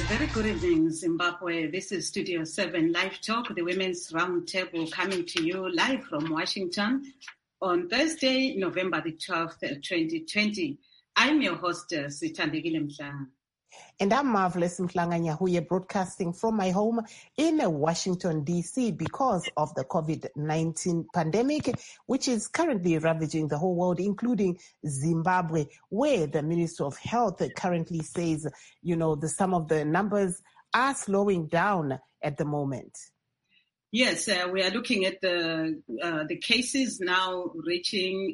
Very good evening, Zimbabwe. This is Studio 7 Live Talk, the Women's Roundtable, coming to you live from Washington on Thursday, November the 12th, 2020. I'm your host, Sithandekile Mhlanga. And I'm Marvelous Mhlanga Nyahuye, broadcasting from my home in Washington, D.C. because of the COVID-19 pandemic, which is currently ravaging the whole world, including Zimbabwe, where the Minister of Health currently says, some of the numbers are slowing down at the moment. Yes, we are looking at the cases now reaching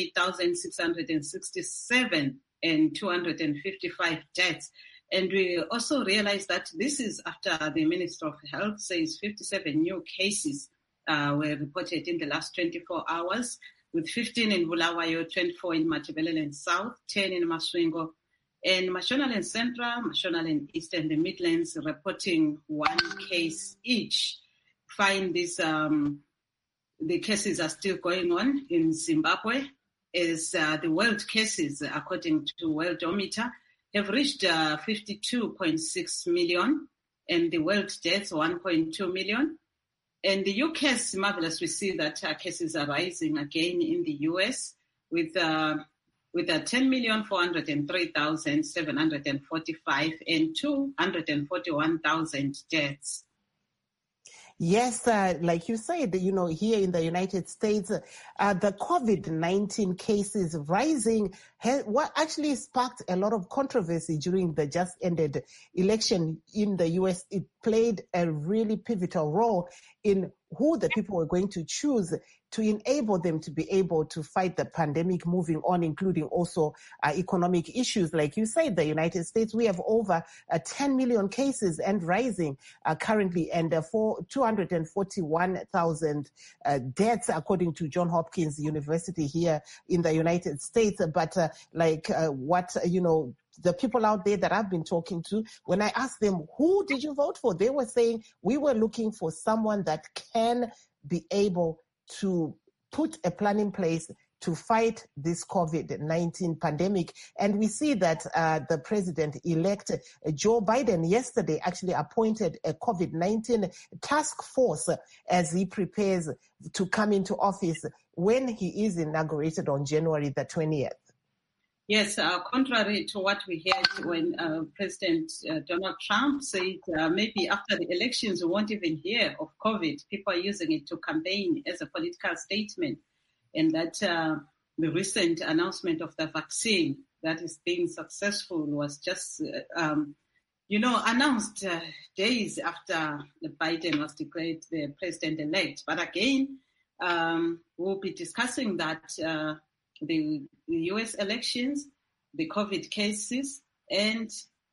8,667 and 255 deaths. And we also realize that this is after the Minister of Health says 57 new cases were reported in the last 24 hours, with 15 in Bulawayo, 24 in Matabeleland South, 10 in Masvingo, and Mashonaland Central, Mashonaland East, and the Midlands reporting one case each. Find this, the cases are still going on in Zimbabwe, as the world cases, according to Worldometer, have reached 52.6 million, and the world deaths 1.2 million. And the UK's marvelous, we see that cases are rising again in the US with 10,403,745 and 241,000 deaths. Yes, like you said, here in the United States, the COVID-19 cases rising, what actually sparked a lot of controversy during the just ended election in the U.S. It played a really pivotal role in who the people were going to choose to enable them to be able to fight the pandemic moving on, including also economic issues. Like you said, the United States, we have over 10 million cases and rising currently, and 241,000 deaths, according to Johns Hopkins University here in the United States. But the people out there that I've been talking to, when I asked them, who did you vote for? They were saying, we were looking for someone that can be able to put a plan in place to fight this COVID-19 pandemic. And we see that the president-elect Joe Biden yesterday actually appointed a COVID-19 task force as he prepares to come into office when he is inaugurated on January the 20th. Yes, contrary to what we heard when President Donald Trump said maybe after the elections we won't even hear of COVID. People are using it to campaign as a political statement. And that the recent announcement of the vaccine that is being successful was just, announced days after Biden was declared the president-elect. But again, we'll be discussing that the U.S. elections, the COVID cases, and,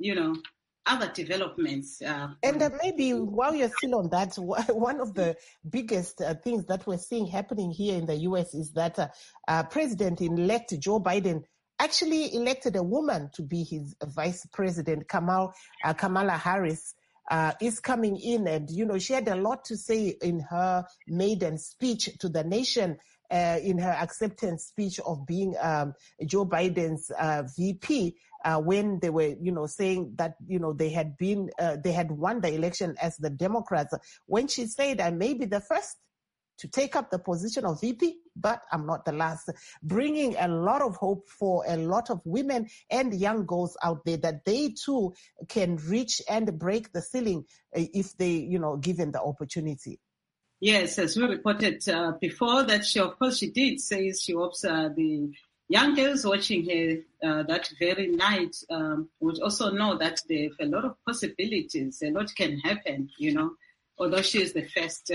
other developments. And maybe while you're still on that, one of the biggest things that we're seeing happening here in the U.S. is that President-elect Joe Biden actually elected a woman to be his vice president. Kamala Harris is coming in, and, she had a lot to say in her maiden speech to the nation, in her acceptance speech of being Joe Biden's VP, when they were, saying that, they had won the election as the Democrats. When she said, I may be the first to take up the position of VP, but I'm not the last, bringing a lot of hope for a lot of women and young girls out there that they too can reach and break the ceiling if they, given the opportunity. Yes, as we reported before, that she did say she hopes the young girls watching her that very night would also know that there are a lot of possibilities, a lot can happen, although she is the first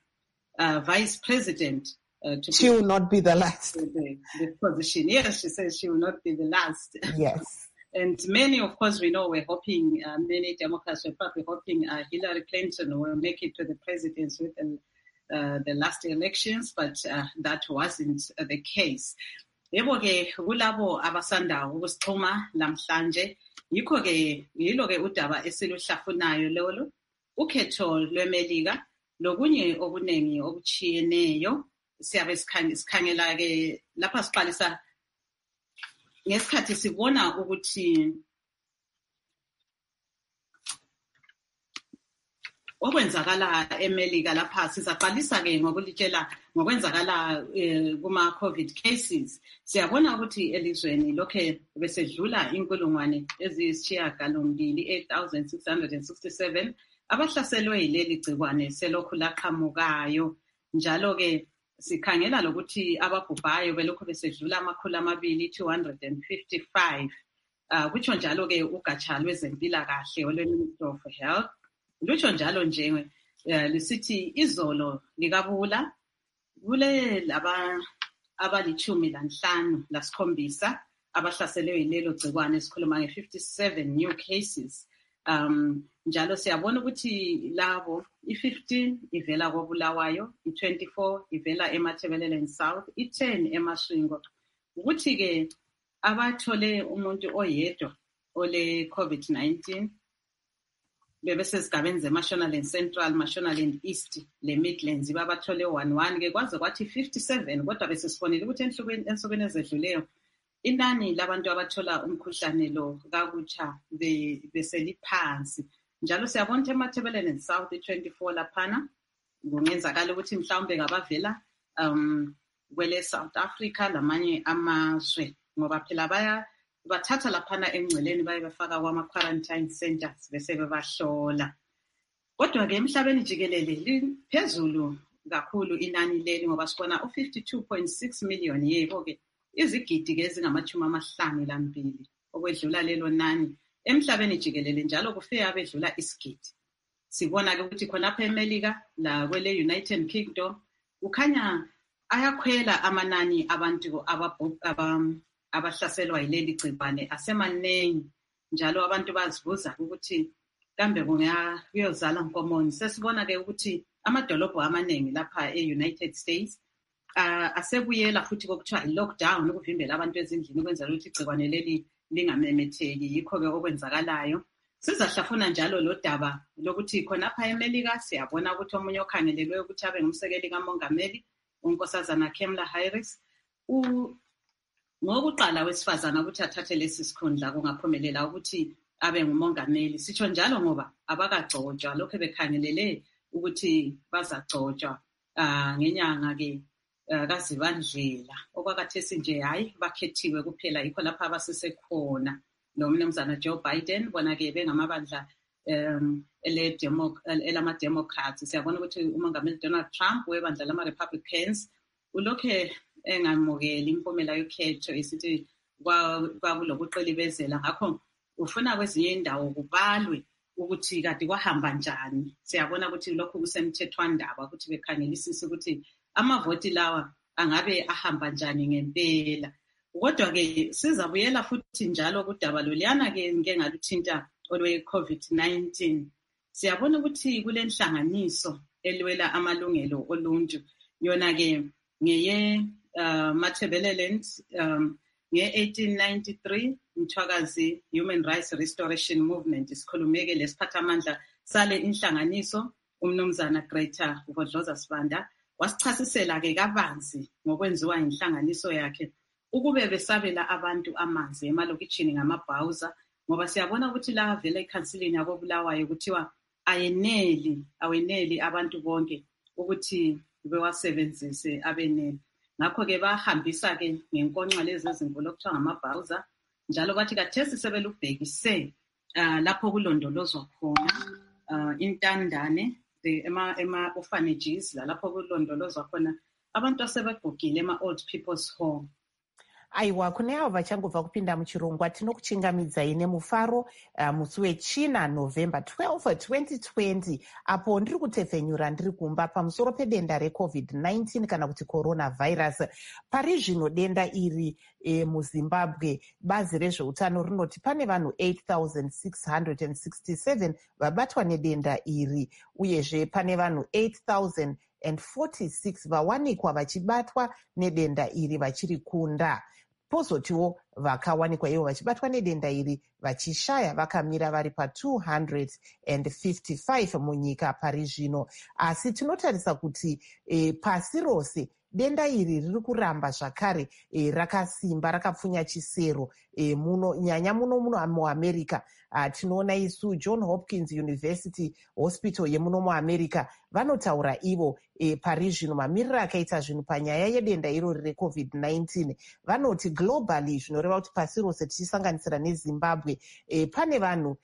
vice president. She will not be the last. The position. Yes, she says she will not be the last. Yes. And many, of course, we know we're hoping, many Democrats were probably hoping Hillary Clinton will make it to the presidency with the last elections, but that wasn't the case. Yebo-ke kulabo abasanda ukusixhuma namhlanje yikho-ke yilo-ke udaba esiluhlafunayo lolo ukhetho lweMelika lokunye okuningi okuchiyeneyo siyabe sikhangela-ke lapha siqalisa ngesikhathi sibona ukuthi okwenzakala eMelika lapha sizaqalisa-ke ngokulitshela ngokwenzakala kuma-COVID cases. Siyabona ukuthi elizweni lokhe besedlula inkulungwane eziyisishiyagalombili 8,667 abahlaselwe yileli gciwane selokhu laqhamukayo. Njalo-ke sikhangela lokuthi ababhubhayo belokhu besedlula 255. Kutsho njalo-ke ugatsha lwezempilakahle olwe-Ministry of Health. Lutsho njalo nje lisithi izolo likabula kule laba abali-15 abahlaselwe yilelo gciwane, sikhuluma nge-57 new cases. Njalo siyabona ukuthi labo i-15 ivela koBulawayo, i-24 ivela eMatabeleland South, i-10 eMasvingo. Ukuthi-ke abathole umuntu oyedwa ole COVID-19 bebesesigabeni zeMashonaland Central, Mashonaland East le Midlands babathole 11 ke kwaze kwathi 57, kodwa besesibonile ukuthi ensukwini ezedluleyo inani labantu abathola umkhuhlane lo kakutsha beseliphansi. Njalo siyabona ukuthi eMatabeleland South 24 laphana kungenzakala ukuthi mhlawumbe ngabavela kwele South Africa lamanye amazwe, ngoba phela bathatha laphana engceleni baye bafaka kwama-quarantine centers bese bebahlola. Kodwa-ke emhlabeni jikelele liphezulu kakhulu inani leli, ngoba sibona u-52.6 million yebo-ke izigidi-ke ezingama-52 okwedlula lelo nani emhlabeni jikelele, njalo kufika abedlula isigidi. Sibona-ke ukuthi khonapha eMelika la kwele United Kingdom kukhanya ayakhwela amanani abantu abahlaselwa yileli gciwane asemanengi, njalo abantu bazibuza ukuthi kambe kuyozala nkomoni. Sesibona-ke ukuthi amadolobho amaningi lapha e-United States asebuyela futhi kokuthiwa i-lockdown, ukuvimbela abantu ezindlini ukwenzela ukuthi igciwane leli lingamemetheki. Yikho-ke okwenzakalayo. Sizahlafuna njalo lo daba lokuthi khonapha eMelika siyabona ukuthi omunye okhangelelwe ukuthi abe ngumsekeli kamongameli, unkosazana Kamala Harris, ngokuqala wesifazana ukuthi athathe lesi sikhundla kungaphumelela ukuthi abe ngumongameli. Sitsho njalo ngoba abakagcotshwa, lokho bekhangelele ukuthi bazagcotshwa ngenyanga-ke kaZibandlela. Okwakhathesi nje hayi bakhethiwe kuphela, yikho lapha abasesekhona lo mnumzana Joe Biden, bona-ke bengamabandla elama-Democrats. Siyabona ukuthi umongameli Donald Trump webandla lama-Republicans ulokhe engamukeli impumela yokhetho, isithi kwakulokuqilibezela. Ngakho ufuna kwezinye indawo kubalwe ukuthi kade kwahamba njani. Siyabona ukuthi lokhu kusemthethwandaba ukuthi bekhangelisise ukuthi amavoti lawa angabe ahamba njani ngempela. Kodwa-ke sizabuyela futhi njalo kudaba loliyana-ke ngaluthinta olwe-COVID-19. Siyabona ukuthi kule nhlanganiso elwela amalungelo oluntu, yona-ke ngeye Matabeleland nge-1893 Mthwakazi Human Rights Restoration Movement. Sikhulumeke lesiphathamandla sale inhlanganiso umnumzana Greta Vodloza Sibanda wasichasisela-ke kabanzi ngokwenziwa inhlanganiso yakhe ukube besabela abantu amanzi emalokitshini ngamabhawuza, ngoba siyabona ukuthi la vela ekhansilini yakoBulawayo kuthiwa aweneli abantu bonke ukuthi bewasebenzise abenele. Ngakho-ke bahambisa-ke ngenkonxa lezi ezinkulu okuthiwa ngamabhawuza, njalo bathi kathesi sebelubhekise lapho kulondolozwa khona intandane ema-orphanages, lapho kulondolozwa khona abantu asebegugile ema-old people's home. Aiwa, kune avo vachangobva kupinda muchirongwa tinokuchingamidzai nemufaro musi wechina November 12, 2020, apo ndiri kutefenyura ndiri kumba pamusoro pedenda reCovid-19 kana kuti coronavirus. Pari zvino denda iri muZimbabwe, bazi rezveutano rinoti pane vanhu 8,667 vabatwa nedenda iri, uyezve pane vanhu 8,046 vawanikwa vachibatwa nedenda iri vachiri kunda. Pozotiwo vakawanikwa ivo vachibatwa nedenda iri vachishaya vakamira vari pa255 munyika pari zvino. Asi tinotarisa kuti pasi rose denda iri riri kuramba zvakare rakasimba rakapfunya chisero nyanya muno muamerica. Tinoona isu John Hopkins University Hospital yemuno muamerica vanotaura ivo pari zvino mamiriro akaita zvinhu panyaya yedenda irori reCovid-19. Vanoti globally, zvinoreva kuti pasi rose tichisanganisira neZimbabwe, pane vanhu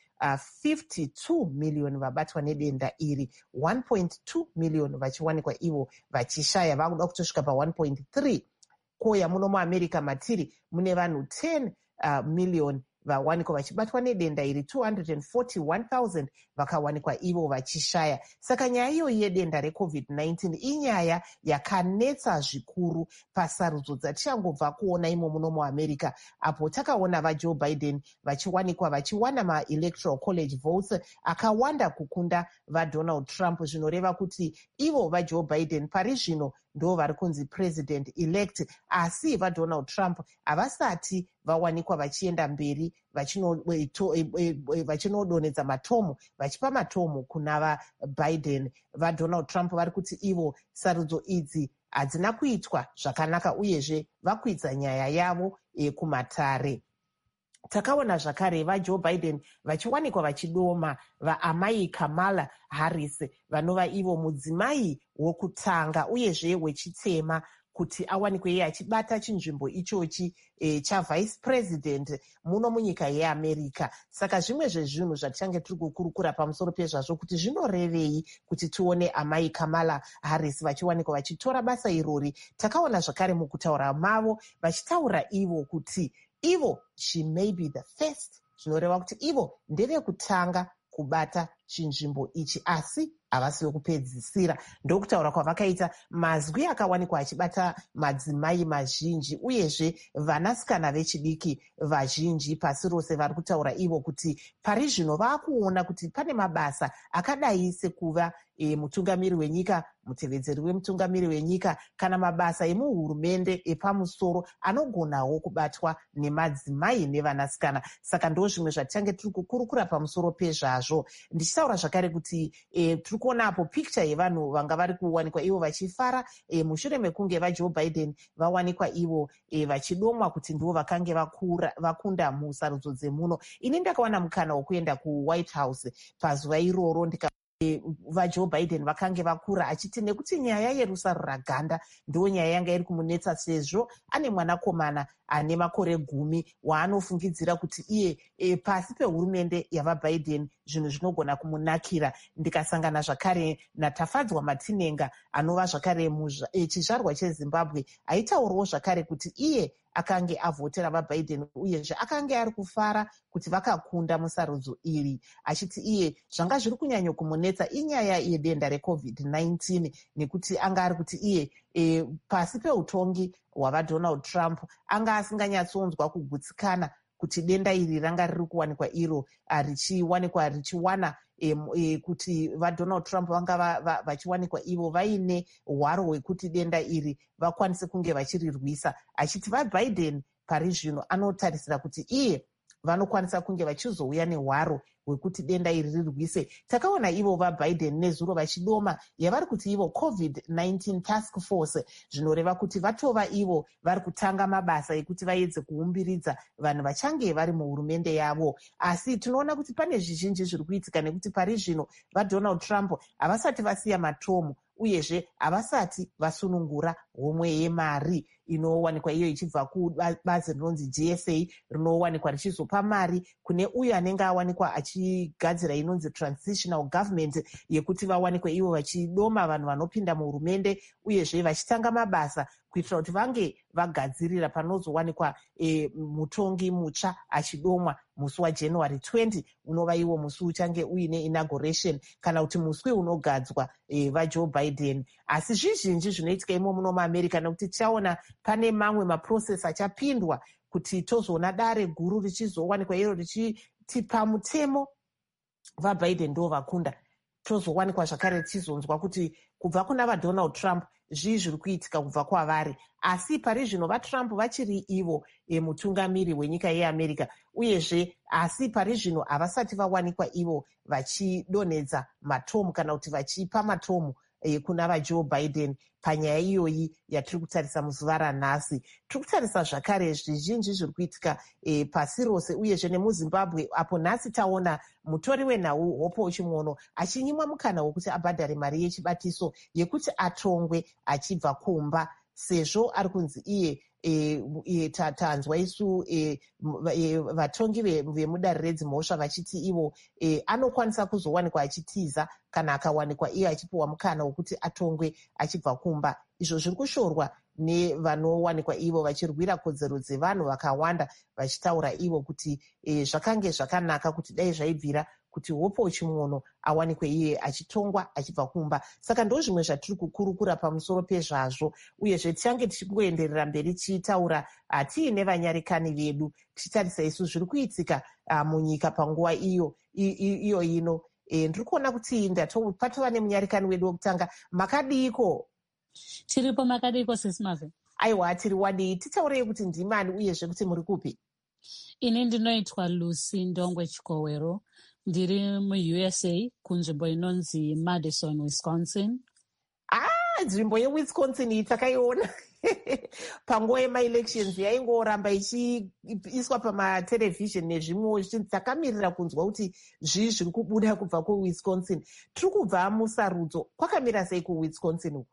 52 million vabatwa nedenda iri, 1.2 million vachiwanikwa ivo vachishaya, vakuda kutosvika pa1.3. Koya muno muamerica matiri mune vanhu 10 million vawanikwa vachibatwa nedenda iri, 241,000 vakawanikwa ivo vachishaya. Saka nyaya iyoyi yedenda reCovid-19 inyaya yakanetsa zvikuru pasarudzo dzatichangobva kuona imo muno muamerica, apo takaona vaJoe Biden vachiwanikwa vachiwana maElectoral College votes akawanda kukunda vaDonald Trump, zvinoreva kuti ivo vaJoe Biden pari zvino ndo vari kunzi president elect, asi vaDonald Trump havasati vawanikwa vachienda mberi vachinodonedza matomu, vachipa matomu kuna vaBiden. VaDonald Trump vari kuti ivo sarudzo idzi hadzina kuitwa zvakanaka, uyezve vakuidza nyaya yavo kumatare. Takaona zvakare vaJoe Biden vachiwanikwa vachidoma vaamai Kamala Harris, vanova ivo mudzimai wokutanga uyezve wechitema kuti awanikwe iye achibata chinzvimbo ichochi chavice president muno munyika yeAmerica. Saka zvimwe zvezvinhu zvatichange tiri kukurukura pamusoro pezvazvo kuti zvinorevei kuti tione amai Kamala Harris vachiwanikwa vachitora basa irori. Takaona zvakare mukutaura mavo vachitaura ivo kuti ivo she may be the first, zvinoreva kuti ivo ndevekutanga kubata chinzvimbo ichi, asi havasi vekupedzisira. Ndokutaura kwavakaita mazwi akawanikwa achibata madzimai mazhinji uyezve vanasikana vechidiki vazhinji pasi rose vari kutaura ivo kuti pari zvino vaakuona kuti pane mabasa akadai sekuva mutungamiri wenyika, mutevedzeri wemutungamiri wenyika, kana mabasa emuhurumende epamusoro anogonawo kubatwa nemadzimai nevanasikana. Saka ndo zvimwe zvatichange tiri kukurukura pamusoro pezvazvo. Ndichitaura zvakare kuti tiri kuonapo pikicha yevanhu vanga vari kuwanikwa ivo vachifara mushure mekunge vaJoe Biden vawanikwa ivo vachidomwa kuti ndivo vakange vakunda musarudzo dzemuno. Ini ndakawana mukana wokuenda kuWhite House pazuva iroro vaJoe Biden vakange vakura, achiti nekuti nyaya yerusaro raganda ndo nyaya yanga iri kumunetsa, sezvo ane mwanakomana ane makore 10 waanofungidzira kuti iye pasi pehurumende yavaBiden zvinhu zvinogona kumunakira. Ndikasangana zvakare naTafadzwa Matinenga anova zvakare chizvarwa cheZimbabwe, aitaurawo zvakare kuti iye akange avhotera vaBiden uyezve akange ari kufara kuti vakakunda musarudzo iri, achiti iye zvanga zviri kunyanya kumunetsa inyaya yedenda reCovid-19 nekuti anga ari kuti iye pasi peutongi hwavaDonald Trump anga asinganyatsonzwa kugutsikana kuti denda iri ranga riri kuwanikwa iro richiwana kuti vaDonald Trump vanga vachiwanikwa ivo vaine hwaro hwekuti denda iri vakwanise kunge vachirirwisa, achiti vaBiden pari zvino anotarisira kuti iye vanokwanisa kunge vachizouya nehwaro hwekuti denda iri rirwise. Takaona ivo vaBiden nezuro vachidoma yavari kuti ivo COVID-19 task force, zvinoreva kuti vatova ivo vari kutanga mabasa ekuti vaedze kuumbiridza vanhu vachange vari muhurumende yavo. Asi tinoona kuti pane zvizhinji zviri kuitika nekuti pari zvino vaDonald Trump havasati vasiya matomu uyezve havasati vasunungura homwe yemari inowanikwa iyo ichibva kubazi rinonzi GSA rinowanikwa richizopa mari kune uyo anenge awanikwa achigadzira inonzi transitional government yekuti vawanikwe ivo vachidoma vanhu vanopinda muhurumende uyezve vachitanga mabasa kuitira kuti vange vagadzirira panozowanikwa mutongi mutsva achidomwa musi waJanuary 20 unova iwo musi uchange uine inauguration kana kuti musi unogadzwa vaJoe Biden. Asi zvizhinji zvinoitika imo muno muAmerica nekuti tichaona pane mamwe maprocess achapindwa kuti tozoona dare guru richizowanikwa iro richiti pamutemo vaBiden ndo vakunda. Tozowanikwa zvakare tichizonzwa kuti kubva kuna vaDonald Trump zvii zviri kuitika kubva kwavari, asi pari zvino vaTrump vachiri ivo mutungamiri wenyika yeAmerica uyezve asi pari zvino havasati vawanikwa ivo vachidonedza matomu kana kuti vachipa matomu kuna vajoe Biden panyaya iyoyi yatiri kutarisa muzuva ranhasi. Tiri kutarisa zvakare zvizhinji zviri kuitika pasi rose uyezve nemuzimbabwe, apo nhasi taona mutori wenhau Hope Chimwono achinyimwa mukana wekuti abhadhare mari yechibatiso yekuti atongwe achibva kumba, sezvo ari kunzi iye tanzwa isu vatongi vemudare redzimhosva vachiti ivo anokwanisa kuzowanikwa achitiza kana akawanikwa iye achipiwa mukana wekuti atongwe achibva kumba. Izvo zviri kushorwa nevanowanikwa ivo vachirwira kodzero dzevanhu vakawanda, vachitaura ivo kuti zvakange zvakanaka kuti dai zvaibvira kuti Hope Chimwono awanikwe iye achitongwa achibva kumba. Saka ndo zvimwe zvatiri kukurukura pamusoro pezvazvo, uyezve tichange tichingoenderera mberi tichitaura tiine vanyarikani vedu tichitarisa isu zviri kuitika munyika panguva iyo ino. Ndiri kuona kuti patova nemunyarikani wedu wekutanga. Makadiko? Tiripo. Makadiko sesimave? Aiwa, tiri wadii. Titaurei kuti ndimani uyezve kuti muri kupi? Ini ndinoitwa Lucy Ndongwe Chikowero, ndiri muUSA kunzvimbo inonzi Madison, Wisconsin. Nzvimbo yeWisconsin iyi takaiona panguva yemaelections yaingoramba ichiiswa pamaterevhizheni nezvimwewo takamirira kunzwa kuti zvii zviri kubuda kubva kuWisconsin. Tiri kubva musarudzo, kwakamira sei kuWisconsin uku?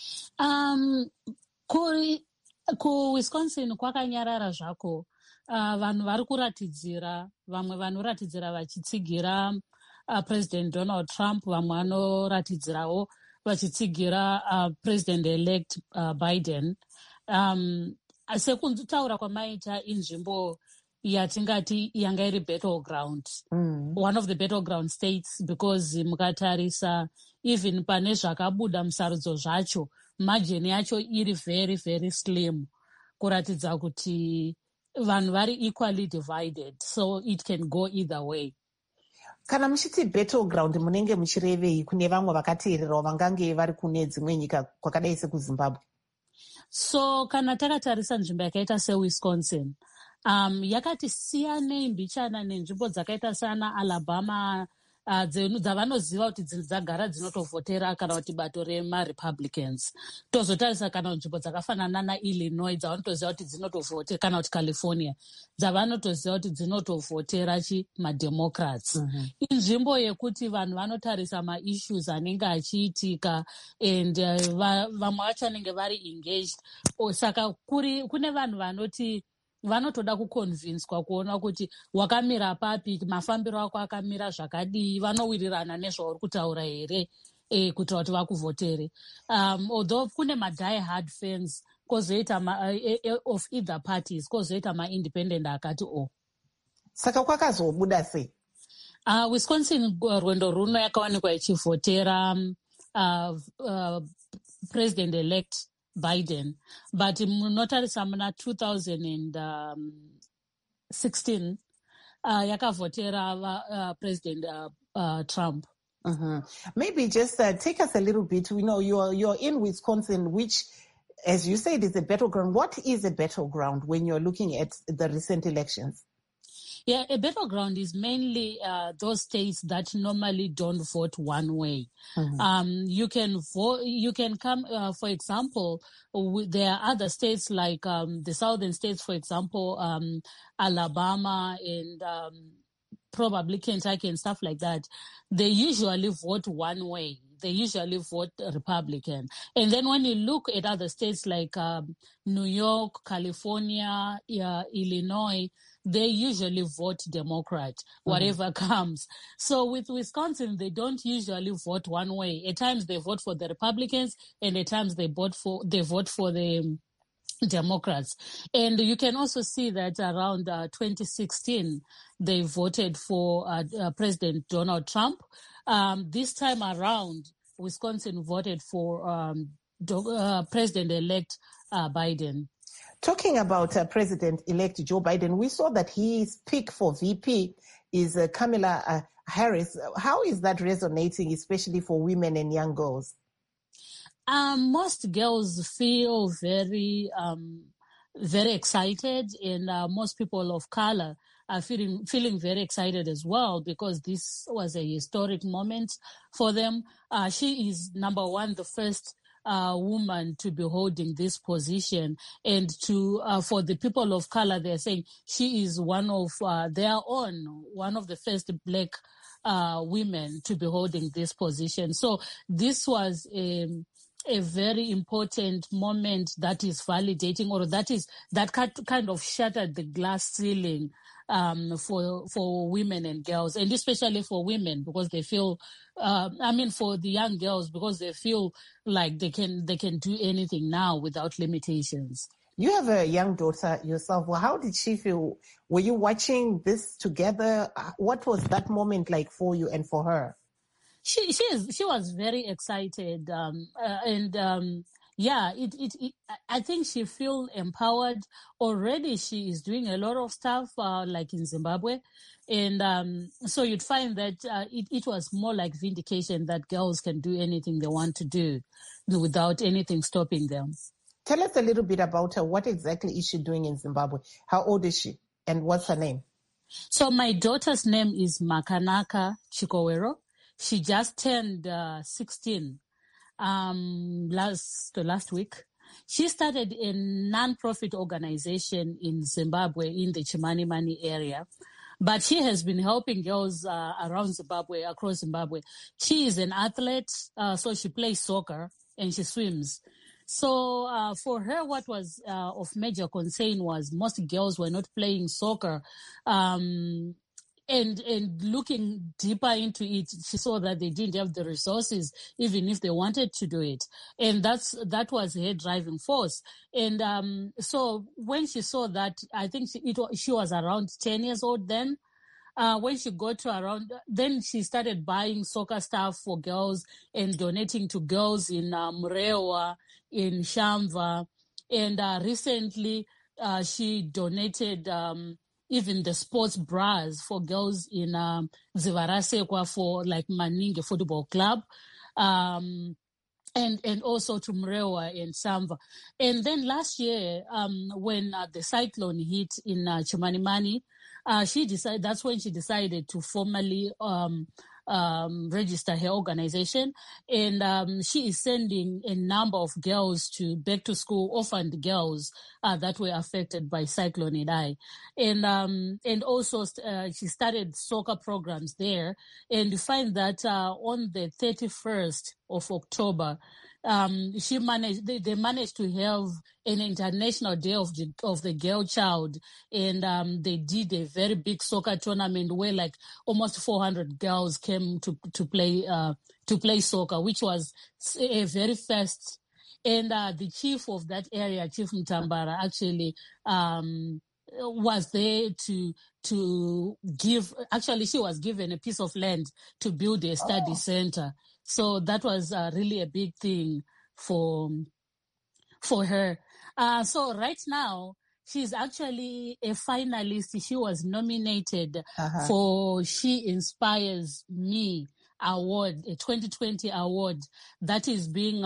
KuWisconsin kwakanyarara zvako. Vanhu vari kuratidzira, vamwe vanoratidzira vachitsigira President Donald Trump, vamwe vanoratidzirawo vachitsigira President-elect Biden. Sekunzitaura kwamaita inzvimbo yatingati yanga iri battleground, one of the battleground states, because mukatarisa even pane zvakabuda musarudzo zvacho, margin yacho iri very very slim, kuratidza kuti vanhu vari equally divided, so it can go either way. Kana muchiti battleground munenge muchirevei kune vamwe vakateererawo vangange vari kune dzimwe nyika kwakadai sekuZimbabwe? So kana takatarisa nzvimbo yakaita seWisconsin, yakati siyanei mbichana nenzvimbo dzakaita sana Alabama, dzavanoziva kuti dzagara dzinotovhotera kana kuti bato remaRepublicans. Tozotarisa kana nzvimbo dzakafanana naIllinois dzavanotoziva kuti dzinotovhotera, kana kuti California dzavanotoziva kuti dzinotovhotera maDemocrats. Inzvimbo yekuti vanhu vanotarisa maissues anenge achiitika and vamwe vacho vanenge vari engaged. Saka kune vanhu vanoti vanotoda kuconvinswa kuona kuti wakamira papi, mafambiro ako akamira zvakadii, vanowirirana nezvauri kutaura here kuitira kuti vakuvhotere. Although kune die hard fans kozoita of either parties, kozoita independent akati Saka kwakazobuda sei? Wisconsin rwendo runo yakawanikwa ichivhotera President-elect Biden, but munotarisa muna 2016 yakavhotera President Trump. Maybe just take us a little bit. We know you're in Wisconsin, which, as you said, is a battleground. What is a battleground when you're looking at the recent elections? Yeah, a battleground is mainly those states that normally don't vote one way. You can vote. You can come, for example, there are other states like the southern states, for example, Alabama and probably Kentucky and stuff like that. They usually vote one way. They usually vote Republican. And then when you look at other states like New York, California, Illinois, they usually vote Democrat, whatever comes. So with Wisconsin, they don't usually vote one way. At times they vote for the Republicans, and at times they vote for the Democrats. And you can also see that around 2016, they voted for President Donald Trump. This time around, Wisconsin voted for President-elect Biden. Talking about President-elect Joe Biden, we saw that his pick for VP is Kamala Harris. How is that resonating, especially for women and young girls? Most girls feel very, very excited, and most people of color feeling very excited as well, because this was a historic moment for them. She is, number one, the first woman to be holding this position, and for the people of color, they're saying she is one of the first Black women to be holding this position. So this was a very important moment that is validating, or that kind of shattered the glass ceiling for women and girls, and especially for women, because they feel, for the young girls, because they feel like they can do anything now without limitations. You have a young daughter yourself. Well, how did she feel? Were you watching this together? What was that moment like for you and for her? She was very excited, I think she feels empowered already. She is doing a lot of stuff like in Zimbabwe, and so you'd find that it was more like vindication that girls can do anything they want to do without anything stopping them. Tell us a little bit about her. What exactly is she doing in Zimbabwe? How old is she, and what's her name? So my daughter's name is Makanaka Chikowero. She just turned 16 last week. She started a non-profit organization in Zimbabwe, in the Chimanimani area. But she has been helping girls around Zimbabwe, across Zimbabwe. She is an athlete, so she plays soccer and she swims. So for her, what was of major concern was most girls were not playing soccer. And looking deeper into it, she saw that they didn't have the resources, even if they wanted to do it. And that was her driving force. And so when she saw that, I think she was around 10 years old then. When she got to around, then she started buying soccer stuff for girls and donating to girls in Murewa, in Shamva. And recently, she donated even the sports bras for girls in Zivarasekwa for like Maninge Football Club, and also to Murewa and Shamva. And then last year, when the cyclone hit in Chimanimani, that's when she decided to formally register her organization, and she is sending a number of girls back to school, orphaned girls that were affected by Cyclone Idai, and also she started soccer programs there, and you find that on the 31st of October. They managed to have an international day of the girl child, and they did a very big soccer tournament where like almost 400 girls came to play soccer, which was a very first. And the chief of that area, Chief Mtambara, actually was there to give. Actually, she was given a piece of land to build a study center. So that was really a big thing for her. So right now, she's actually a finalist. She was nominated for She Inspires Me award, a 2020 award that is being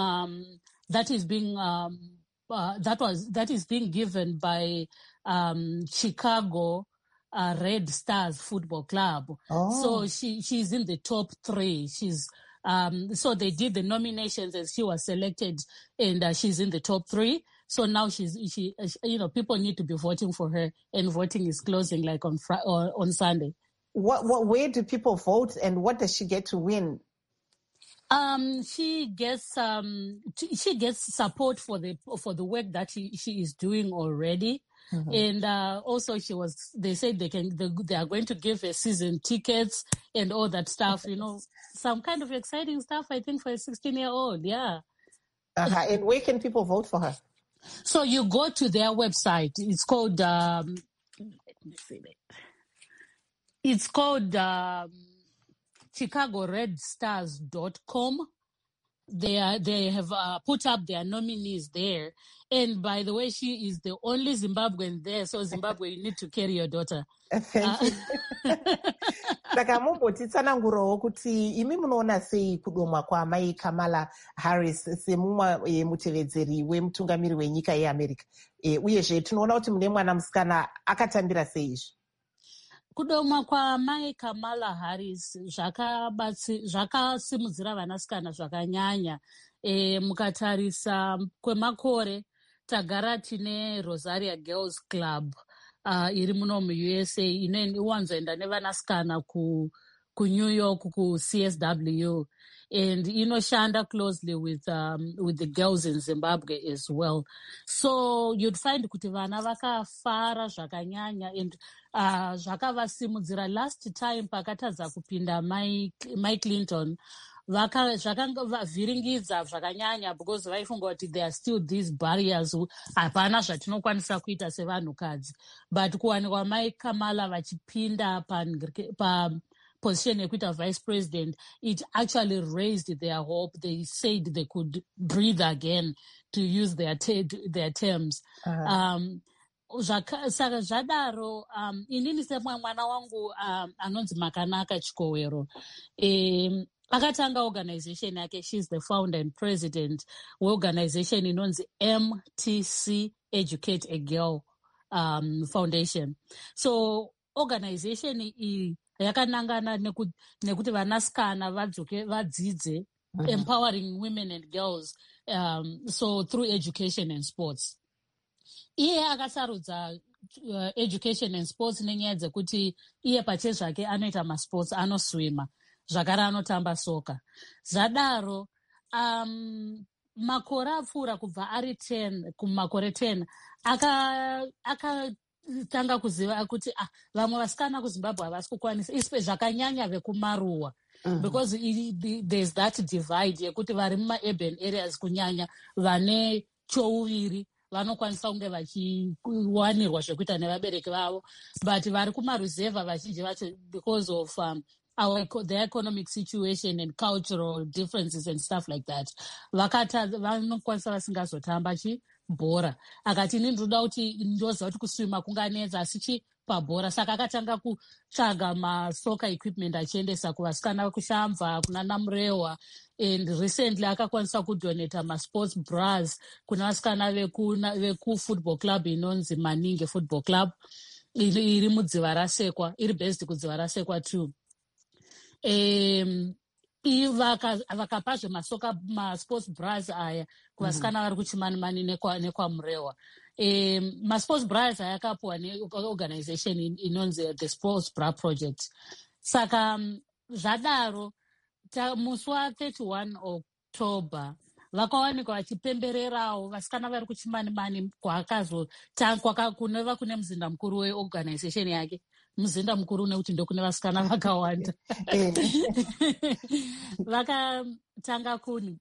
given by Chicago Red Stars Football Club. So she's in the top 3. So they did the nominations and she was selected, and she's in the top 3. So now she people need to be voting for her, and voting is closing like on Sunday. Where do people vote, and what does she get to win? She gets support for the work that she is doing already. Mm-hmm. And also they said they are going to give her season tickets and all that stuff, some kind of exciting stuff, I think, for a 16-year-old. Yeah. And where can people vote for her? So you go to their website. It's called let me see it. It's called ChicagoRedStars.com. They have put up their nominees there. And by the way, she is the only Zimbabwean there. So Zimbabwe, you need to carry your daughter. Thank you. Saka mumbotitsanangurawo kuti imi munoona sei kudomwa kwaamai Kamala Harris semumwe mutevedzeri wemutungamiri wenyika yeAmerica. Uyezve tinoona kuti mune mwana musikana akatambira sei izvi? Kudomwa kwaMai Kamala Harris zvakasimudzira vanasikana zvakanyanya. Mukatarisa kwemakore tagara tine Rosaria Girls Club iri muno muUSA inowanzoenda nevanasikana kuNew York kuCSW, and inoshanda closely with the girls in Zimbabwe as well. So you'd find kuti vana vakafara zvakanyanya, and zvakavasimudzira. Last time pakatadza kupinda Mike Clinton zvakavhiringidza zvakanyanya, because vaifunga kuti there are still these barriers, hapana zvatinokwanisa kuita sevanhukadzi. But kuwanikwa Mike Kamala vachipinda position yekuita vice president, it actually raised their hope. They said they could breathe again, to use their terms. Saka zvadaro, inini semwana wangu anonzi Makanaka Chikowero, akatanga organization yake. She's the founder and president weorganization inonzi MTC Educate a Girl Foundation. So organization iyi yakanangana nekuti vanasikana vadzoke vadzidze, empowering women and girls, so through education and sports. Iye akasarudza education and sports nenyaya dzekuti iye pache zvake anoita masports, anoswima, zvakare anotamba soka. Zvadaro makore apfuura kubva ari 10 kumakore 10 akatanga kuziva kuti vamwe vasikana kuZimbabwe havasi kukwanisa, zvakanyanya vekumaruwa, because there's that divide yekuti vari mumaurban areas kunyanya vane chouviri vanokwanisa kunge vachiwanirwa zvekuita nevabereki vavo, but vari kumaruzevha vazhinji vacho, because of their economic situation and cultural differences and stuff like that, vanokwanisa vasingazotamba bhora. Akati ini ndinoda kuti ndoziva kuti kuswima kunganetsa, asi pabhora. Saka akatanga kutsvaga masoka equipment achiendesa kuvasikana vekushamva, kuna Namurehwa, and recently akakwanisa kudonata masports bras kuna vasikana vekufootball club inonzi Maninge Football Club iri mudziva rasekwa, iri based kudziva rasekwa too. Vakapazve masports bras aya kuvasikana vari kuChimanimani nekwaMurehwa. Masports bras aya akapuwa neorganization inonzi the Sports Bra Project. Saka zvadaro musi wa31 October vakawanikwa vachipembererawo vasikana vari kuChimanimani kunova kune muzinda mukuru weorganization yake. Muzinda mukuru nekuti ndokune vasikana vakawanda. Vakatanga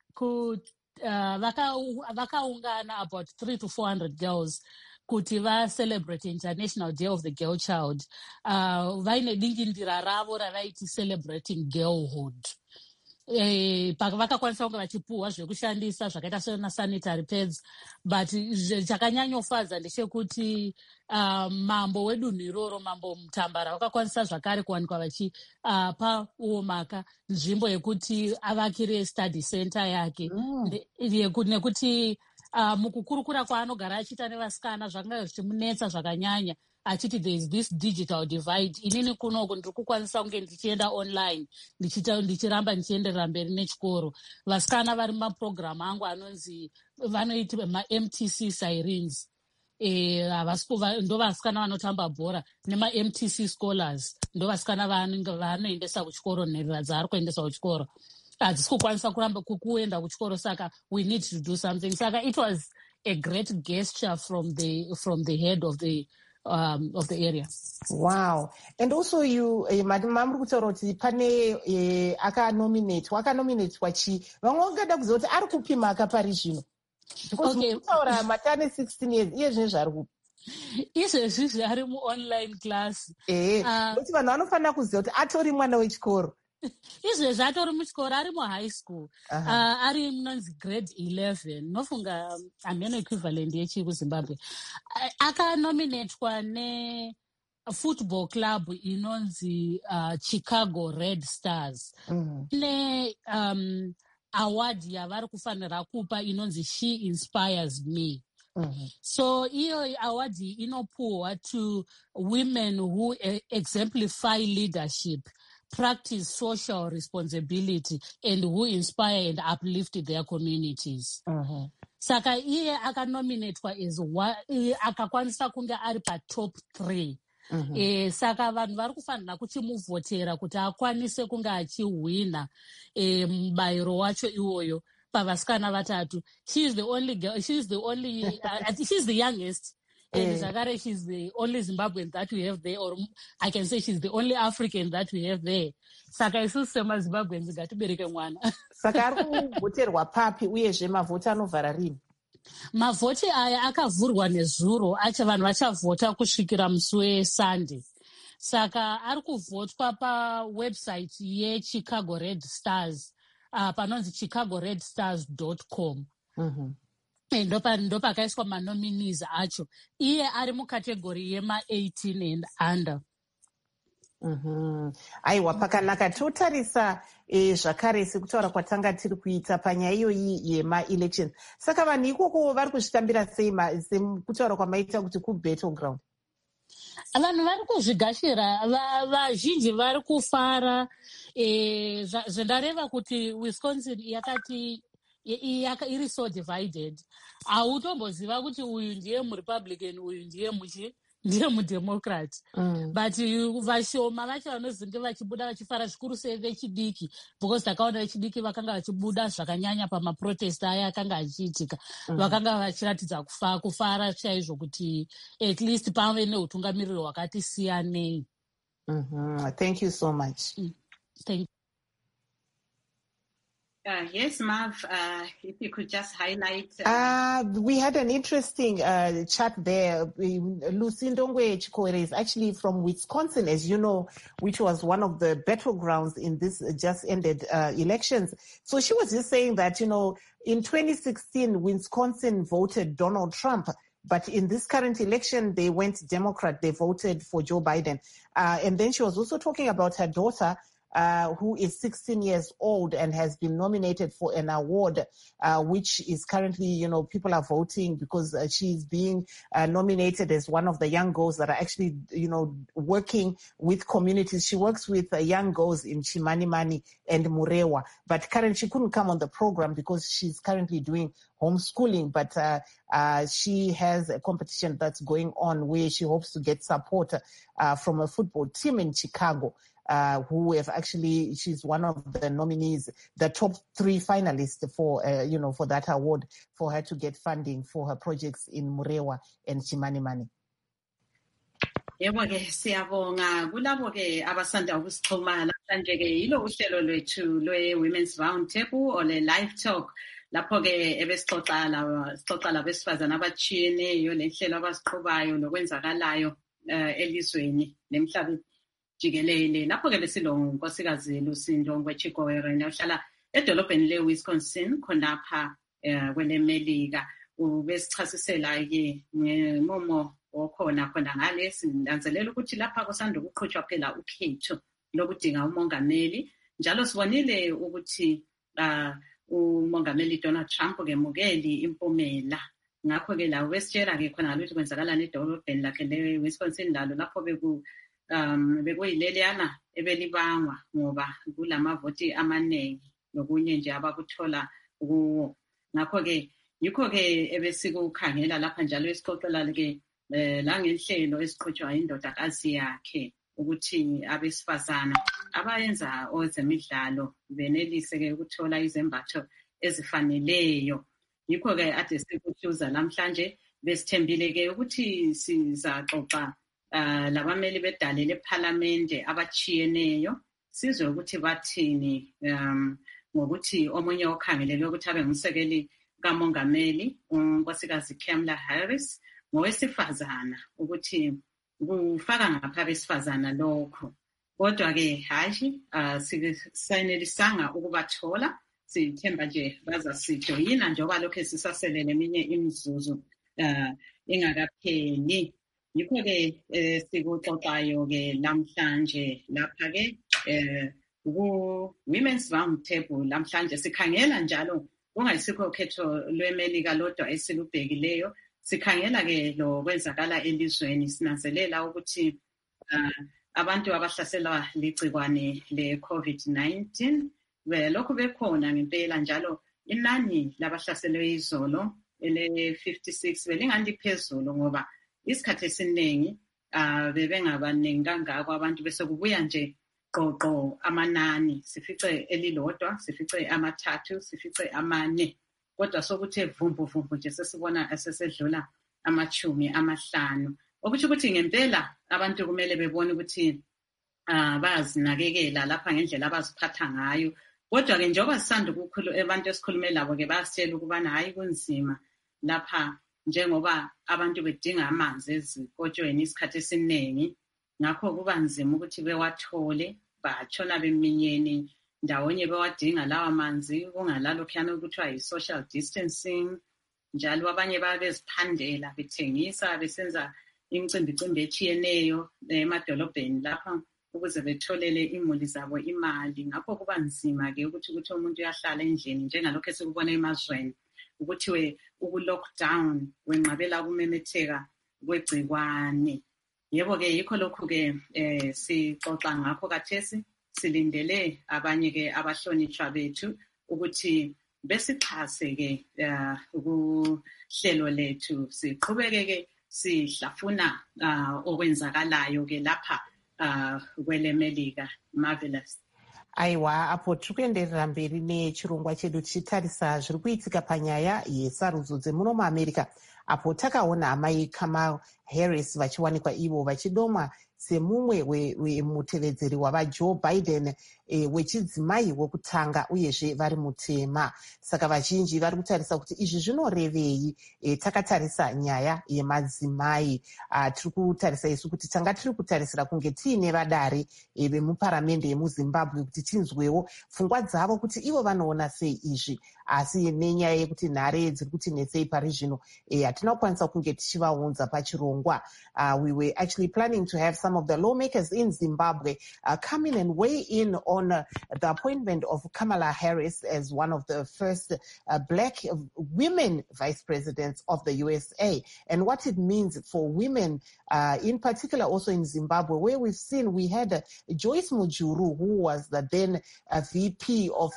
vakaungana about 300 to 400 girls kuti celebrate International Day of the Girl Child. Vaine dingindira ravo ravaiti celebrating girlhood. Vakakwanisa kunge vachipuhwa zvekushandisa zvakaita senasanitary pads, but chakanyanyofadza ndechekuti mambo wedunhu iroro, Mambo Mutambara, vakakwanisa zvakare kuwanikwa vachipa Uomaka nzvimbo yekuti avakire study center yake, nekuti mukukurukura kwaanogara achiita nevasikana zvakanga zvichimunetsa zvakanyanya, achiti there is this digital divide. Inini kunoku ndiri kukwanisa kunge ndichienda online ndichiramba ndichienderera mberi nechikoro. Vasikana vari mumapurogiramu angu anonzi vanoiti maMTC Sirens, ndo vasikana vanotamba bhora, nemaMTC Scholars ndo vasikana vanoendesa kuchikoro, nherera dzaari kuendesa kuchikoro. Hadzisi kukwanisa kuramba kuenda kuchikoro, saka we need to do something. Saka it was a great gesture from the head of the area. Wow. And also you mamuri kutaura kuti pane akanominatwa chi vamwe vangada kuziva kuti ari kupima akapari zvino, because kutaura matane 16 years iye zvine zvari kupi izvezvi ari muonline class. Kuti vanhu vanofanira kuziva kuti atori mwana wechikoro. Izvezvi atori muchikoro, ari muhigh school, ari munonzi grade 11. Nofunga hameno equivalent yechi kuZimbabwe. Akanominatwa nefootball club inonzi Chicago Red Stars. Award yavari kufanira kupa inonzi She Inspires Me. So iyo award inopuwa to women who exemplify leadership, practice social responsibility, and who inspire and uplift their communities. Saka iye akanominatwa as akakwanisa kunge ari patop 3. Saka vanhu vari kufanira kuchimuvhotera kuti akwanise kunge achihwina mubayiro wacho iwoyo pavasikana vatatu. She's the only girl, she's the youngest, and Zakare, she's the only Zimbabwean that we have there, or I can say she's the only African that we have there. Saka isusu semaZimbabweans ngatibereke mwana. Saka ari kuvhoterwa papi uyezve mavhoti anovhara rini? Mavhoti aya akavhurwa nezuro acha vanhu vachavhota kusvikira musi weSunday. Saka ari kuvhotwa pawebsite yeChicago Red Stars, panonzi chicagoredstars.com. Ndopakaiswa manominees acho. Iye ari mukategori yema-18 and under. Aiwa, pakanaka. Totarisa zvakare sekutaura kwatanga tiri kuita panyaya iyoyi yema-election. Saka vanhu ikoko vari kuzvitambira sei sekutaura kwamaita kuti kubattleground? Vanhu vari kuzvigashira, vazhinji vari kufara. Zvendareva kuti Wisconsin yakati iri so divided. Hautomboziva kuti uyu ndiye muRepublican, uyu ndiye muDemocrat. But vashoma vacho vanozenge vachibuda vachifara zvikuru sei vechidiki, because takaona vechidiki vakanga vachibuda zvakanyanya pamaprotest aya akanga achiitika. Vakanga vachiratidza kufara chaizvo kuti at least pave neutungamiriri hwakati siyanei. Thank you so much. Thank you. Yes, Mav, if you could just highlight... we had an interesting chat there. Lucindongwe Chikwere is actually from Wisconsin, as you know, which was one of the battlegrounds in this just ended elections. So she was just saying that, you know, in 2016, Wisconsin voted Donald Trump, but in this current election, they went Democrat. They voted for Joe Biden. And then she was also talking about her daughter, who is 16 years old and has been nominated for an award, which is currently, you know, people are voting because she's being nominated as one of the young girls that are actually, you know, working with communities. She works with young girls in Chimanimani and Murewa, but currently she couldn't come on the program because she's currently doing homeschooling, but she has a competition that's going on where she hopes to get support from a football team in Chicago. Who have actually, she's one of the nominees, the top 3 finalists for, you know, for that award, for her to get funding for her projects in Murewa and Chimanimani. Yebo-ke siyabonga kulabo ke abasanda ukusixhuma namhlanje ke yilo uhlelo lwethu lwe-Women's Roundtable or le-Live Talk lapho ke ebesixoxa labesifazana abatshiyeneyo lenhlelo abasiqhubayo nokwenzakalayo elizweni nemhlabeni jikelele. Lapho ke besilo nkosikazi Lucindongwe Chikwere ohlala edolobheni le-Wisconsin khonapha kwelemelika. Ubesichasisela ke ngemumo okhona khona ngale sinanzelela ukuthi lapha kusanda ukuqhutshwa phela ukhetho lokudinga umongameli. Njalo sibonile ukuthi umongameli Donald Trump kemukeli impumela. Ngakho ke la wesitshela ke khona ukuthi kwenzakalana edolobheni lakhe le-Wisconsin lalo lapho bekuyileliyana ebelibangwa ngoba kulamavoti amaningi nokunye nje abakuthola kuwo. Ngakho ke yikho ke ebesikukhangela lapha njalo esixoxela ke la ngenhlelo esiqhutshwa indodakazi yakhe ukuthi abesifazana abayenza ozemidlalo benelise ke ukuthola izembatho ezifaneleyo. Yikho ke ade sikuhluza namhlanje besithembile ke ukuthi sizaxoxa labameli bedale leParliamente abatshiyeneyo sizwe ukuthi bathini ngokuthi omunye okhangelelwe ukuthi abe ngumsekeli kamongameli unkosikazi Kamala Harris ngowesifazana ukuthi kufaka ngapha abesifazana lokho. Kodwa ke hayi sisayenelisanga ukubathola, sithemba nje bazasijoyina njengoba lokho sisaselele eminye imizuzu ingakapheli. Yikho ke sikuxoxayo ke namhlanje lapha ke ku-Women's Roundtable namhlanje sikhangela njalo kungayisikho ukhetho lwemelika lodwa esilubhekileyo sikhangela ke lo kwenzakala elizweni sinanzelela ukuthi abantu abahlaselwa ligcikwane le-COVID-19 lokhu bekhona ngempela njalo inani labahlaselwe izolo ele-56 belingani liphezulu ngoba isikhathi esiningi bebengabaningi kangako abantu bese kubuya nje qoqo amanani sifice elilodwa sifice amathathu sifice amane kodwa sokuthe vumbu nje sesibona sesedlula 50 okuthi ukuthi ngempela abantu kumele bebone ukuthi bayazinakekela lapha ngendlela abaziphatha ngayo kodwa ke njengoba sisanda abantu esikhulume labo ke basitshela ukubana hayi kunzima lapha njengoba abantu bedinga amanzi ezikotshweni isikhathi esiningi ngakho kuba nzima ukuthi bewathole batshona beminyeni ndawonye bewadinga lawa manzi kungalalokhuyana kuthiwa yi-social distancing njalo abanye babeziphandela bethengisa besenza imicimbi etshiyeneyo emadolobheni lapha ukuze betholele imuli zabo imali ngakho kuba nzima-ke ukuthi umuntu uyahlala endlini njengalokho esikubona emazweni ukuthi uku-lockdown wenqabela ukumemetheka kwegcikwane yebo-ke yikho lokhu-ke sixoxa ngakho kathesi silindele abanye-ke abahlonitshwa bethu ukuthi besixhase-ke kuhlelo lethu siqhubeke-ke sihlafuna okwenzakalayo-ke lapha kwelemelika. Marvelous. Aiwa, apo tiri kuenderera mberi nechirongwa chedu tichitarisa zviri kuitika panyaya yesarudzo dzemuno muamerica apo takaona amai Kamala Harris vachiwanikwa ivo vachidomwa semumwe wemutevedzeri wavaJoe Biden wechidzimai wekutanga uyezve vari mutema. Saka vazhinji vari kutarisa kuti izvi zvinorevei. Takatarisa nyaya yemadzimai. Tiri kutarisa isu kuti tanga tiri kutarisira kunge tiine vadare vemuparamende yemuZimbabwe kuti tinzwewo pfungwa dzavo kuti ivo vanoona sei izvi. Asi nenyaya yekuti nhare dziri kutinetsei pari zvino hatina kukwanisa kunge tichivaunza pachirongwa. We were actually planning to have some of the lawmakers in Zimbabwe come in and weigh in on the appointment of Kamala Harris as one of the first black women vice presidents of the USA and what it means for women in particular also in Zimbabwe, where we had Joyce Mujuru, who was the then VP of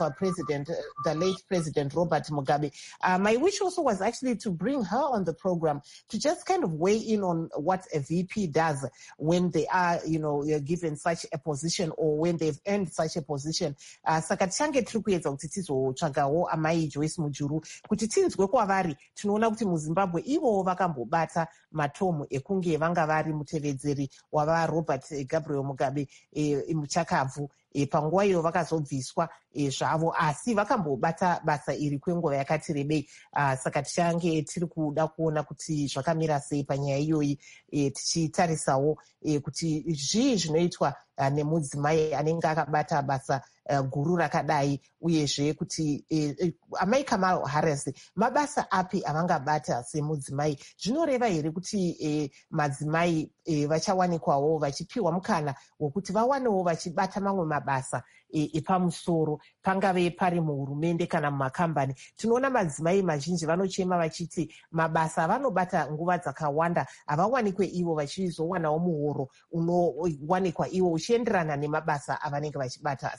the late President Robert Mugabe. My wish also was actually to bring her on the program to just kind of weigh in on what a VP does when they are, given such a position or when they've earned such a position. Saka tichange tiri kuedza kuti tizotsvagawo amai Joyce Mujuru kuti tinzwe kwavari. Tinoona kuti muZimbabwe ivowo vakambobata matomu ekunge vanga vari mutevedzeri wava Robert Gabriel Mugabe muchakabvu. Panguva iyo vakazobviswa zvavo asi vakambobata basa iri kwenguva yakati rebei. Saka tichange tiri kuda kuona kuti zvakamira sei panyaya iyoyi tichitarisawo kuti zvii zvinoitwa nemudzimai anenge akabata basa guru rakadai uyezve kuti amai Kamala Harris mabasa api avangabata semudzimai. Zvinoreva here kuti madzimai vachawanikwawo vachipiwa mukana wokuti vawanewo vachibata mamwe mabasa epamusoro pangave pari muhurumende kana mumakambani. Tinoona madzimai mazhinji vanochema vachiti mabasa avanobata nguva dzakawanda havawanikwe ivo vachizowanawo muhoro unowanikwa ivo uchienderana nemabasa avanenge vachibata.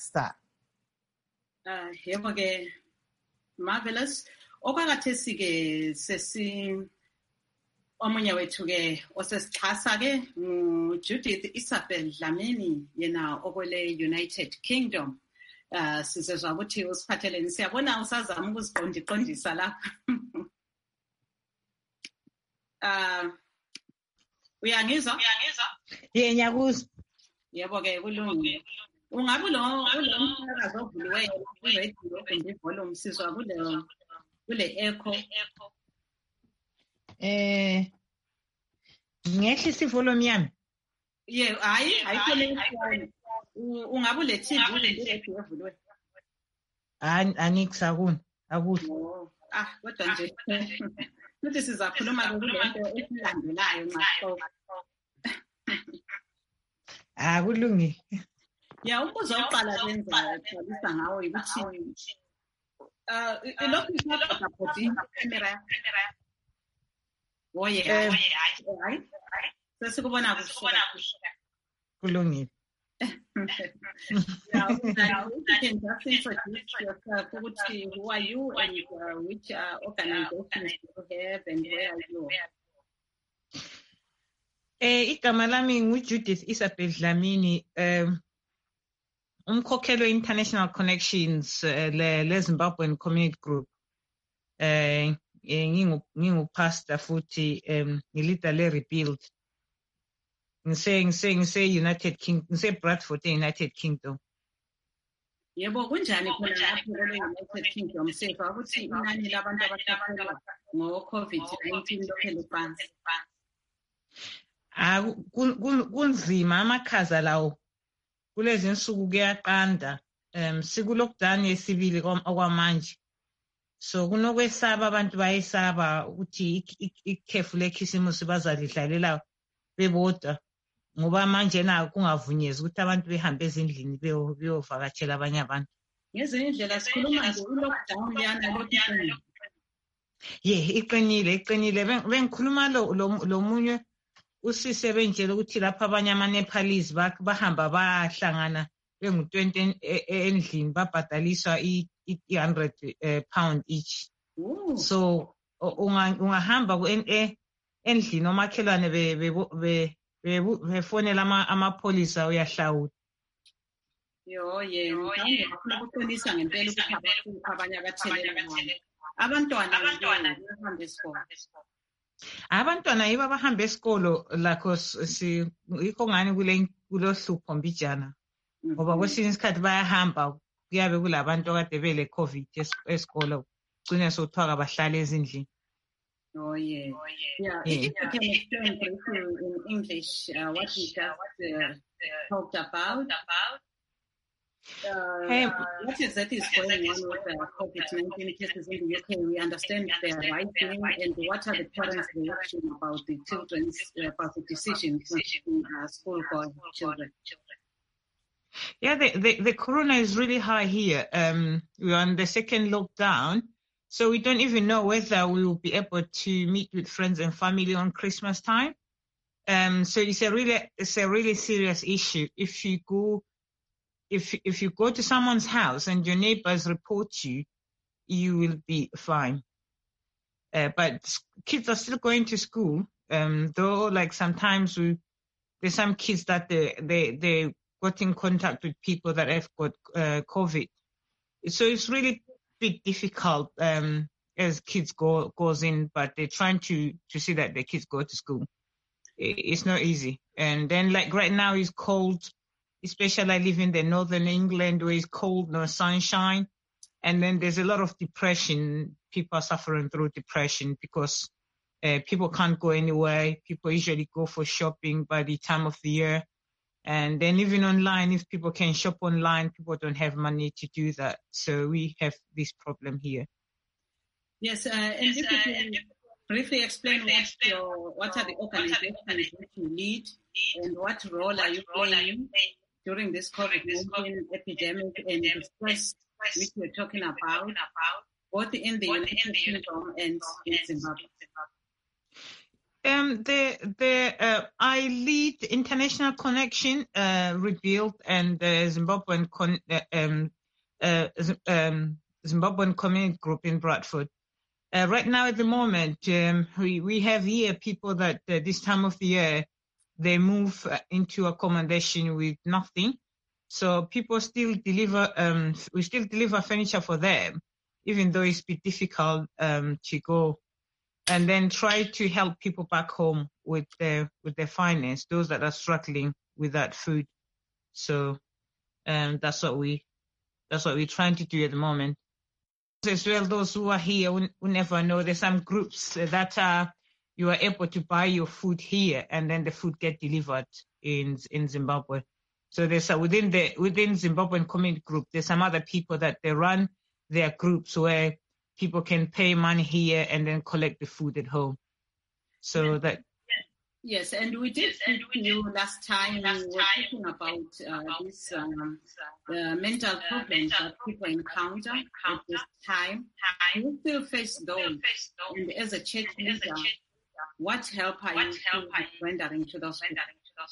Yebo-ke Marvelous. Okwakathesi-ke omunye wethu-ke osesixhasa-ke Judith Isabel Dlamini yena okwele United Kingdom. Sizezwa ukuthi usiphatheleni, siyabona usazama ukuziqondisa lapha. Uyangizwa? Ngiyakuzwa. Yebo-ke kulungile. Ungabe umsakazo ovuliweyo kwi-radio kumbe ivolume sizwa kule echo. Ngehlisa ivolume yami. Yeah, hayi ungabe le TV le-radio evuliwe. Angikusakuni akuhle. Kodwa nje futhi sizakhuluma kulento esilandelayo nxaqo. Kulungile. Ya umbuzo oqala benza xolisa ngawo ukuthi lokhu isapota camera. Oh yeah. Right. Sesikubona kuhle. Kulungile. Now, you can just introduce yourself. Who are you and which organizations you have and where are you? Igama lami nguJudith Isabel Dlamini, umkhokheli we-International Connections le Zimbabwean Community Group. Ngingupastor futhi ngilida le Rebuild. Ngise United Kingdom, ngise Bradford United Kingdom. Yebo kunjani khona lapho kwe-United Kingdom sefa ukuthi inani labantu abahlaselwa ngo-COVID-19 lokhu liphansi? Kunzima amakhaza lawo kulezi nsuku kuyaqanda siku-lockdown yesibili okwamanje. So kunokwesaba abantu bayesaba ukuthi ikhefu lekhisimusi bazalidlalela bebodwa ngoba manje na kungavunyezwa ukuthi abantu behambe ezindlini beyovakatshela abanye abantu. Ngezinye indlela sikhuluma nje i-lockdown yana lokhu. Iqinile bengikhuluma lo munye usise benjela ukuthi lapha abanye ama-Nepalese bahamba bahlangana bengu-20 endlini babhadaliswa £100 each. So ungahamba endlini omakhelwane befonela amapholisa uyahlawula. Mhlawumbe bafuna ukuqinisa ngempela ukuthi abanye abathelela abantwana bahambe esikole. Abantwana yibo abahamba esikolo lakho yikho ngani kulohlupho mbijana ngoba kwesinye isikhathi bayahamba kuyabe kulabantu akade bele COVID esikolo kugcine sokuthiwa bahlale ezindlini. Yeah. If you can explain briefly in English what we just talked about. What exactly is going on with the COVID-19 cases in the UK? We understand they are rising, and what are the parents' reaction about the children's about the decision in school for children? Yeah, the corona is really high here. We're on the second lockdown, so we don't even know whether we will be able to meet with friends and family on Christmas time. So it's a really serious issue. If you go to someone's house and your neighbors report you will be fine. But kids are still going to school. Though, like sometimes there's some kids that they got in contact with people that have got COVID. So it's really a bit difficult as kids goes in, but they're trying to see that the kids go to school. It's not easy. And then like right now it's cold, especially I live in the northern England where it's cold, no sunshine. And then there's a lot of depression. People are suffering through depression because people can't go anywhere. People usually go for shopping by the time of the year. And then even online, if people can shop online, people don't have money to do that. So we have this problem here. Yes, and you could briefly explain what are the organizations that you lead and what role are you playing during this COVID-19 epidemic and the stress which we're talking about, both in the United Kingdom and in Zimbabwe? I lead International Connection, Rebuild, and Zimbabwean Community Group in Bradford. Right now, at the moment, we have here people that this time of the year they move into accommodation with nothing. So people still deliver. We still deliver furniture for them, even though it's a bit difficult to go. And then try to help people back home with their finance, those that are struggling with that food. So that's what we're trying to do at the moment. As well, those who are here who never know, there's some groups that you are able to buy your food here, and then the food get delivered in Zimbabwe. So there's within Zimbabwean Community Group, there's some other people that they run their groups where people can pay money here and then collect the food at home. So that. Yes, and we did speak to you last time. We were talking about these mental problems that people encounter at this time. We still face those. And as a church leader, What help are you rendering to those people?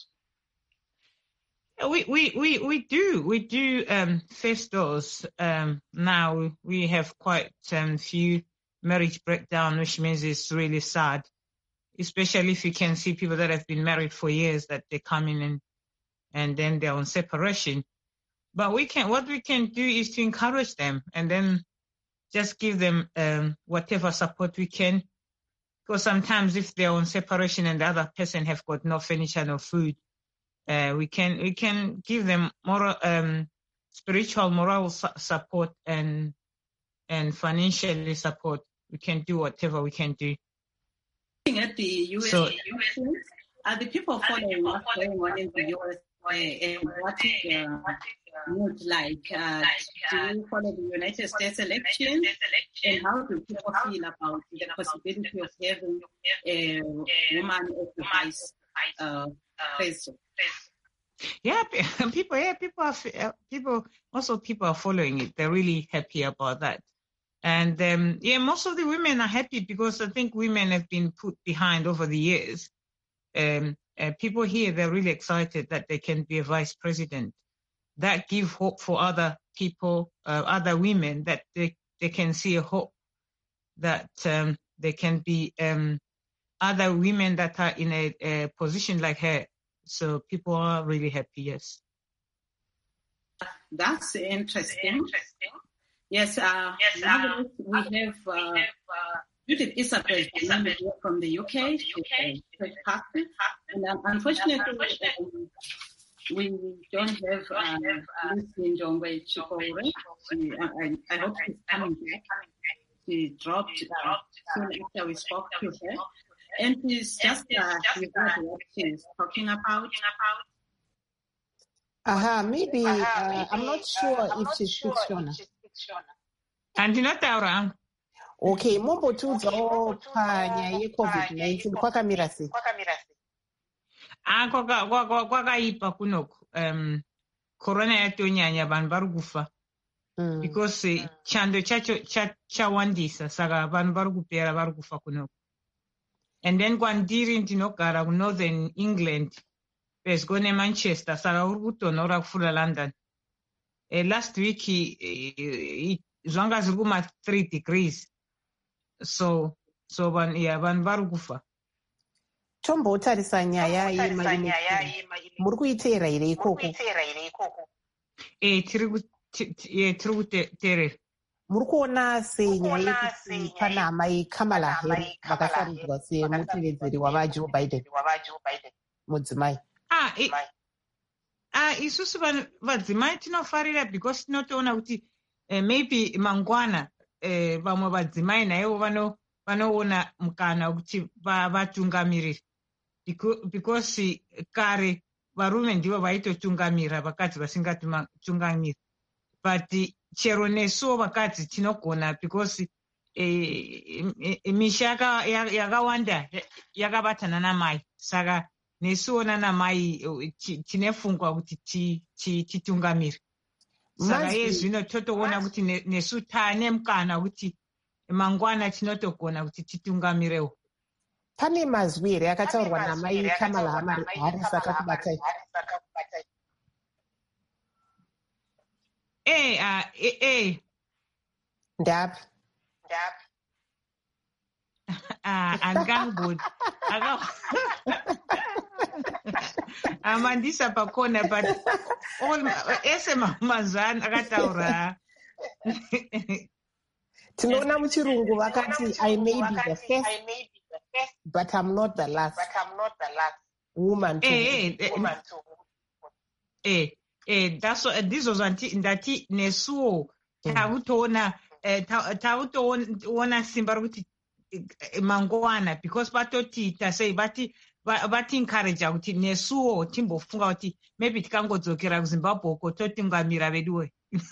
We do festivals. Now we have quite few marriage breakdown, which means it's really sad, especially if you can see people that have been married for years that they come in and then they're on separation. But what we can do is to encourage them and then just give them whatever support we can. Because sometimes if they're on separation and the other person have got no furniture, no food, we can give them moral, spiritual, moral support and financially support. We can do whatever we can do. Looking at the U.S. elections, are the people following what's going on in the U.S. and what is the mood like? Do you follow the United States elections? And how do people feel about the possibility of having a woman as the vice president? People are following it. They're really happy about that. And most of the women are happy because I think women have been put behind over the years. People here, they're really excited that they can be a vice president. That gives hope for other people, other women, that they can see a hope that they can be other women that are in a position like her. So people are really happy, yes. That's interesting. Yes, we have Judith Isabel from the UK. And unfortunately, we don't have Lucy Njongwe Chikore. I hope she's coming back. She dropped soon after we spoke to her. And she's just what she's talking about. Maybe I'm not sure if she speaks Shona. And you're not around. Okay, mombo tuzo panya ye COVID-19 kwakamira sei? Kwakaipa kunoko. Corona yatonyanya vanhu vari kufa. Because chando chacho chawandisa saka vanhu vari kupera vari kufa kunoko. And then kwandiri ndinogara kunorthern England pedyo neManchester saka uri kutonhora kupfuura London. Last week zvanga zviri kuma 3 degrees. So vanhu vari kufa. Tombotarisa nyaya muri kuiteera here ikoko? Tiri kuteerera. Muri kuona sei nyaya yekuti pana amai Kamala Harris vakasarudzwa semutevedzeri wavaJoe Biden mudzimai? Isusu vadzimai tinofarira because tinotoona kuti maybe mangwana vamwe vadzimai naivo vanoona mukana kuti vatungamiriri because kare varume ndivo vaitotungamira vakadzi vasingatungamiri, but chero nesuwo vakadzi tinogona because misha yakawanda yakabatana namai, saka nesuwo nanamai tinefungwa kuti titungamire. Saka yezvino totoona kuti nesu taane mukana kuti mangwana tinotogona kuti titungamirewo. Pane mazwi here akataurwa namai Kamala Harris akakubatai? Ndapi? Angangodi. Amandisa pakona, but ese mazani akataura. Tinoona muchirungu vakati I may be the first, but I'm not the last woman to that's what this was ndati nesuo tautoona simba rokuti mangwana because vatotiita sei vati encourage kuti nesuo timbofunga kuti maybe tikangodzokera kuZimbabwe uko totungamira veduwe.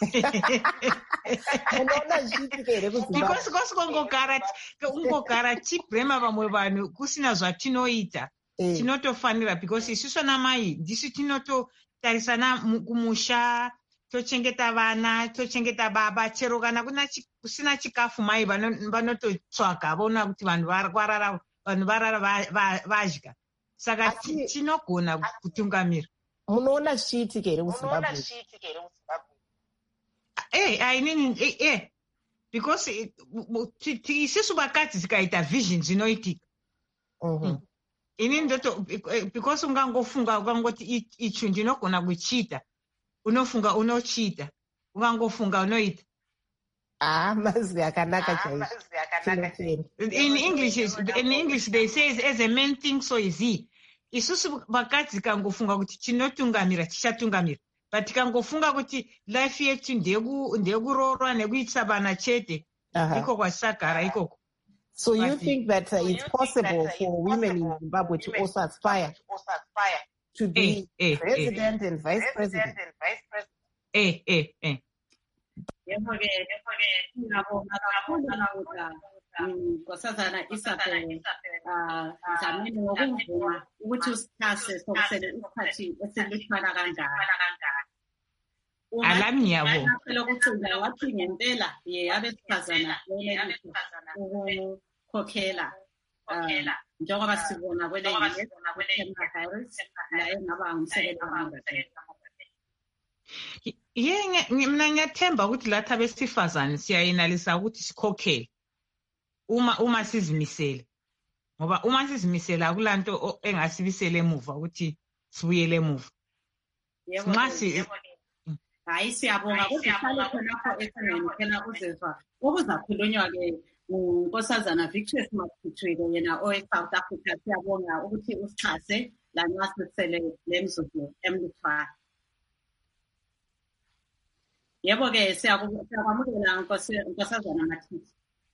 Because kungogara tibrema vamwe vanhu kusina zvatinoita tinotofanira because isusu namai ndisu tinototarisana kumusha, tochengeta vana, tochengeta baba, chero kana kusina chikafu mai vanototsvaga vaona kuti vanhu varara vanhu varara vadya saka tinogona kutungamira. Munoona zvichiitika here muZimbabwe? Because isusu vakadzi tikaita vision zvinoitika. Inini ndoto because ungangofunga ukangoti icho ndinogona kuchiita, unofunga unochiita, ungangofunga unoita. Mazwi akanaka chaizvo. In English they say as a man thinks so is he. Isusu vakadzi kangofunga kuti chinotungamira chichatungamira, but kangofunga kuti life yetu ndekuroorwa nekuitisa vana chete, iko kwasagara ikoko. So you think that it's possible for women in Zimbabwe to also aspire to be president and vice president? Nkosazana Isabel Dlamini ngokuvuma ukuthi usithase sokusele isikhathi esilifana kanjani. Alaminyabo. Lokucula wathi ngempela abesifazana ukukhokhela njengoba sibona kwele Harris naye ngaba ngumsekeli wamandla. Mina ngiyathemba ukuthi lathi abesifazane siyayinalisa ukuthi sikhokhele uma sizimisele, ngoba uma sizimisele akulanto engasibisele emuva ukuthi sibuyele emuva. Hayi siyabonga ukuthi sihlale khonapho ekhangeni phela uzezwa okuzakhulunywa-ke unkosazana Victory Maputshwe yena owe-South Africa. Siyabonga ukuthi usixhase lana sisele le mzuzu emlutshwana. Yebo-ke siyakwamukela nkosazana Mathithi.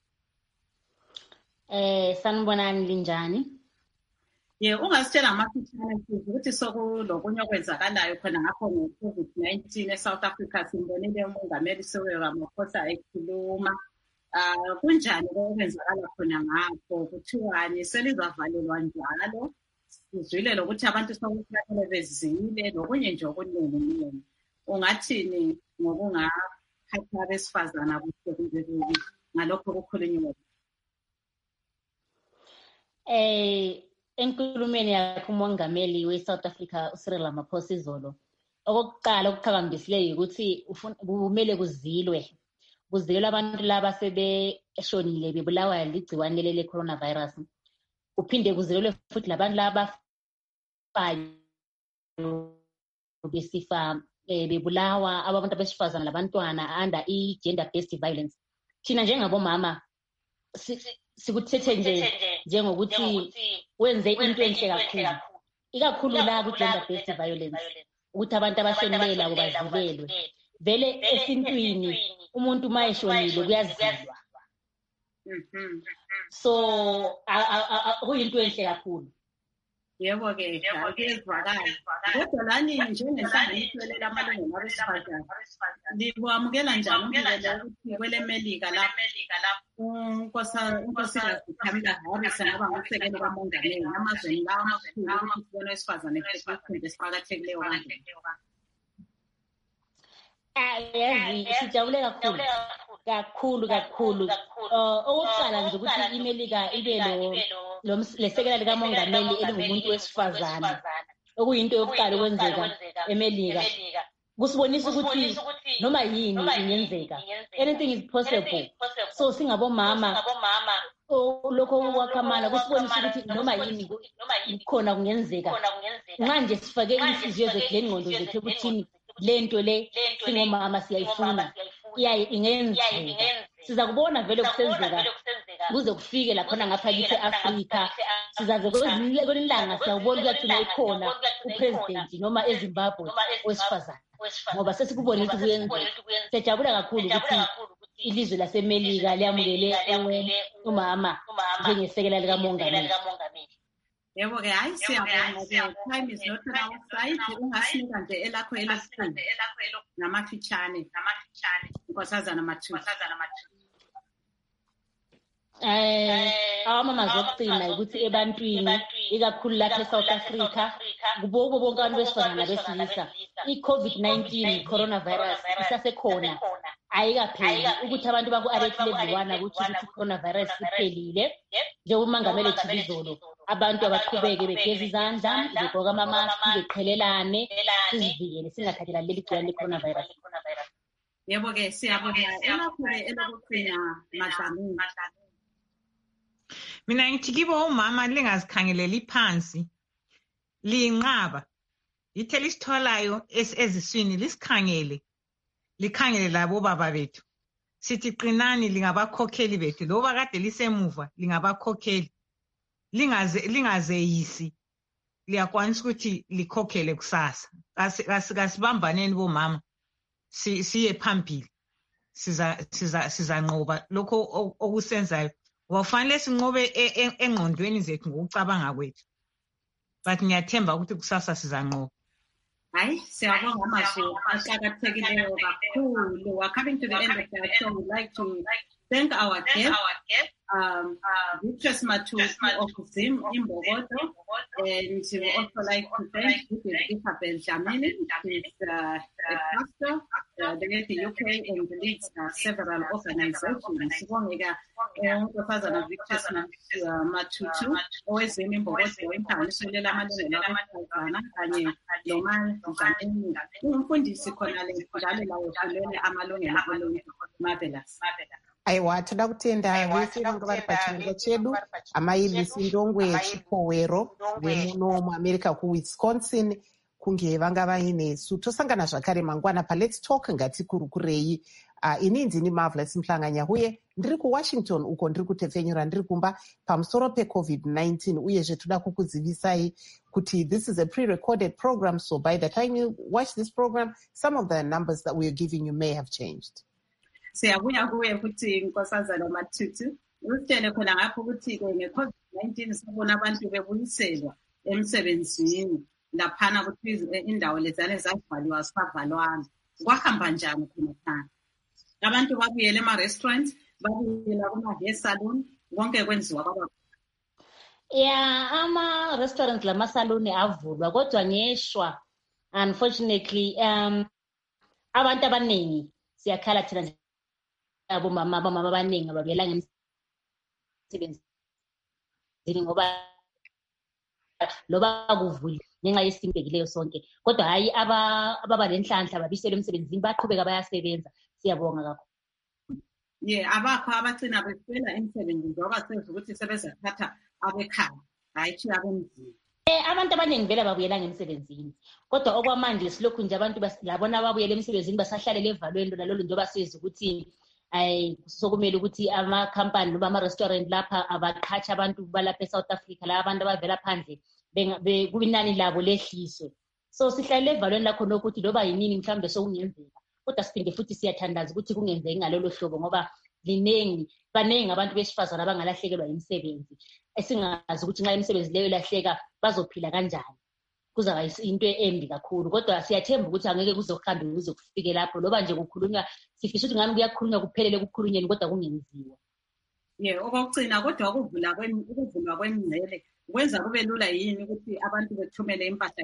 Sanibonani linjani? Ungasitshela amafitshane ukuthi sokulokunye okwenzakalayo khona ngapho nge-COVID-19 eSouth Africa. Simbonile umongameli Cyril Ramaphosa ekhuluma. Kunjani okwenzakala khona ngapho? Kuthiwani selizavalelwa njalo? Sizwile lokuthi abantu sokufanele bezile lokunye nje okuningi. Ungathini ngokungaphatha abesifazana kuhle ngalokho okukhulunywa? Enkulumeni yakhe umongameli we-South Africa uCyril Ramaphosa izolo, okokuqala okuqhakambisileyo ukuthi kumele kuzilwe abantu laba sebeshonile bebulawa ligciwane leli le-coronavirus. Uphinde kuzilwe futhi labantu laba besifa bebulawa abantu abesifazana labantwana under i-gender based violence. Thina njengabomama sikuthethe njengokuthi wenze into enhle kakhulu, ikakhulu la ku-gender based violence, ukuthi abantu abashonile labo bazilelwe. Vele esintwini umuntu uma eshonile kuyazilwa, so kuyinto enhle kakhulu. Yebo-ke kuyezwakala. Kodwa lani njengenhlanganiso lamalungelo abesifazane likwamukela njani umbiko ukuthi kwele Melika lapho unkosikazi Kamala Harris ngaba ngumsekeli kamongameli amazweni lawo amakhulu ukuthi kubona abesifazane esikhundleni esiqakathekileyo kanje? Yazi sijabule kakhulu. Okokuqala nje ukuthi iMelika ibe lesekela likamongameli elingumuntu wesifazane, okuyinto yokuqala okwenzeka eMelika. Kusibonisa ukuthi noma yini ingenzeka, anything is possible. So singabomama lokho kwaKamala kusibonisa ukuthi noma yini khona kungenzeka. Manje sifake inhliziyo zethu lengqondo zethu ukuthi lento le singomama siyayifuna ingenzeka. Siza kubona vele kusenzeka kuze kufike lakhona ngapha kithi eAfrika. Sizaze kwelinilanga siyawubona ukuthi ikhona upresident noma eZimbabwe wesifazane, ngoba sesikubona ukuthi kuyenzeka. Siyajabula kakhulu ukuthi ilizwe laseMelika liyamukele umama njengesekela likamongameli. Yebo-ke hayi siyabonga-ke, time is not on our side. Ungasinika nje elakho elesikhulu namafitshane Nkosazana Mathithi. Amama zokugcina ukuthi ebantwini ikakhulu lapha eSouth Africa kubo bonke abantu besifazana nabesilisa i-COVID-19 coronavirus isasekhona, ayikapheli. Ukuthi abantu baku-alert level 1 ukuthi coronavirus iphelile njengomongameli Thibizolo abantu abaqhubeke begeza izandla begqoka amamaski beqhelelane sizivikele singathathela leli gciwane le-coronavirus. Yebo-ke siyabona elakho-ke elokugcina Madlamini. Mina ngithi kibo umama lingazikhangeleli phansi liyinqaba ithe lisitholayo eziswini lisikhangele likhangele labo baba bethu sithi qinani lingabakhokheli bethu loba kade lisemuva lingabakhokheli lingazeyisi liyakwanisa ukuthi likhokhele kusasa kasibambaneni bomama siye phambili sizanqoba lokho okusenzayo wafanele sinqobe engqondweni zethu ngokucabanga kwethu but ngiyathemba ukuthi kusasa sizanqoba. Hayi, siyabonga amazwi aqakathekileyo kakhulu. We're coming to the end of the show. We'd like to thank our guest, Beatrice Matutu of Zim in Bogota, and we would also like to thank Isabel Dlamini, who is a pastor, the UK, and leads several organizations. Nkosazana Beatrice Matutu, owezim in Bogota, inhlanganisela amalungelo abesifazana kanye nomali Dlamini. Umfundisi khona le njalo lawo fulela amalungelo oluntu. Marvelous. Aiwa toda kutenda vese vanga vari pachinenge chedu amailisi ndongwe chipowero vemuno muamerica kuwisconsin kunge vanga vainesu tosangana zvakare mangwana paLet's Talk ngatikurukurei. Ini ndini Marvelous Mhlanganya huye ndiri kuWashington uko ndiri kutepfenyura ndiri kumba pamusoro peCovid-19 uyezve toda kukuzivisai kuti this is a pre-recorded program, so by the time you watch this program some of the numbers that we are giving you may have changed. Siyabuya kuwe futhi Nkosazana Matutu usitshele khona ngapho ukuthi nge-COVID-19 sibona abantu bebuyiselwa emsebenzini laphana ukuthi indawo lezane zavaliwa zisavalwanga kwahamba njani khona khona abantu babuyela ema-restaurants babuyela kuma-hair salon konke kwenziwa kwaba ama-restaurants lama-saloni avulwa kodwa ngeshwa unfortunately abantu abaningi siyakhala thina abomama abaningi ababuyela ngemsebenzini ngoba loba kuvule ngenxa yesimo ebhekileyo sonke kodwa hayi ababa lenhlanhla babisele emsebenzini baqhubeka bayasebenza. Siyabonga kakhulu. Abakho abagcina beswela emsebenzini ngoba senza ukuthi sebezathatha abekhaya hayi thi abemzini. Abantu abaningi vele babuyela ngemsebenzini kodwa okwamanje silokhu nje abantu labona babuyela emsebenzini basahlalele evalweni nalolo njengoba siza ukuthi sokumele ukuthi amakhampani noma ama-restaurant lapha abaqhatsha abantu balapha eSouth Africa la abantu abavela phandle kubinani labo lehliswe. So sihlalele evalweni lakho nokuthi loba yinini mhlawumbe sokungenzeka kodwa siphinde futhi siyathandaza ukuthi kungenzeki ngalolo hlobo ngoba baningi abantu besifazana abangalahlekelwa imisebenzi esingazi ukuthi nxa imisebenzi leyo ilahleka bazophila kanjani. Kuzaba into embi kakhulu kodwa siyathemba ukuthi angeke kuzohambe kuze kufike lapho loba nje kukhulunywa sifisa ukuthi ngani kuyakhulunywa kuphelele kukhulunyeni kodwa kungenziwa. Okugcina kodwa ukuvulwa kwemingcele kwenza kube lula yini ukuthi abantu bethumele impahla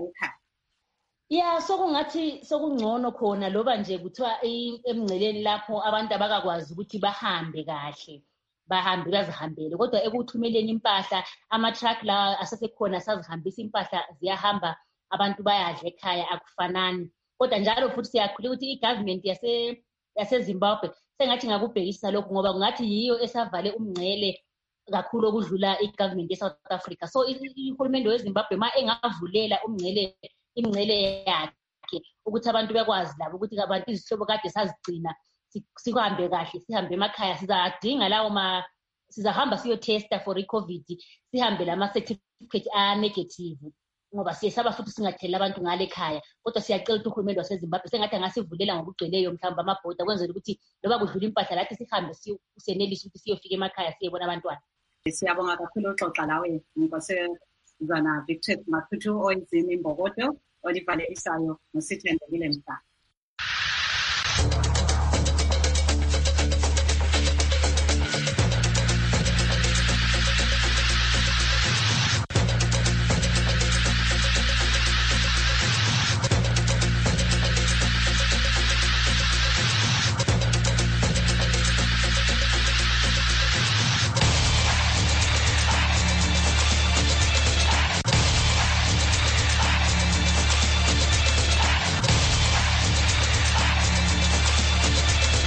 ekhaya? Sokungathi sokungcono khona loba nje kuthiwa emingceleni lapho abantu abakakwazi ukuthi bahambe kahle bahambe bazihambele kodwa ekuthumeleni impahla ama-truck la asesekhona asazihambisa impahla ziyahamba abantu bayadla ekhaya akufanani kodwa njalo futhi siyakhuleka ukuthi i-government yaseZimbabwe sengathi ngakubhekisisa lokhu ngoba kungathi yiyo esavale umngcele kakhulu okudlula i-government ye-South Africa. So ihulumende weZimbabwe ma engavulela imingcele yakhe ukuthi abantu bekwazi labo ukuthi abantu izihlobo kade sazigcina sihambe kahle sihambe emakhaya sizadinga lawo sizahamba siyotesta for i-COVID sihambe lama-certificate a-negative ngoba siyesaba futhi singathelela abantu ngale ekhaya kodwa siyacela ukuthi uhulumende waseZimbabwe sengathi angasivulela ngokugcweleyo mhlawumbe amabhoda kwenzela ukuthi loba kudlula impahla lathi sihambe senelise ukuthi siyofika emakhaya siyebona abantwana. Siyabonga kakhulu uxoxa lawe Nkosazana Beatrice Matutu oyizimi Mbokodo olivale isayo nosithembekile Mhlanga.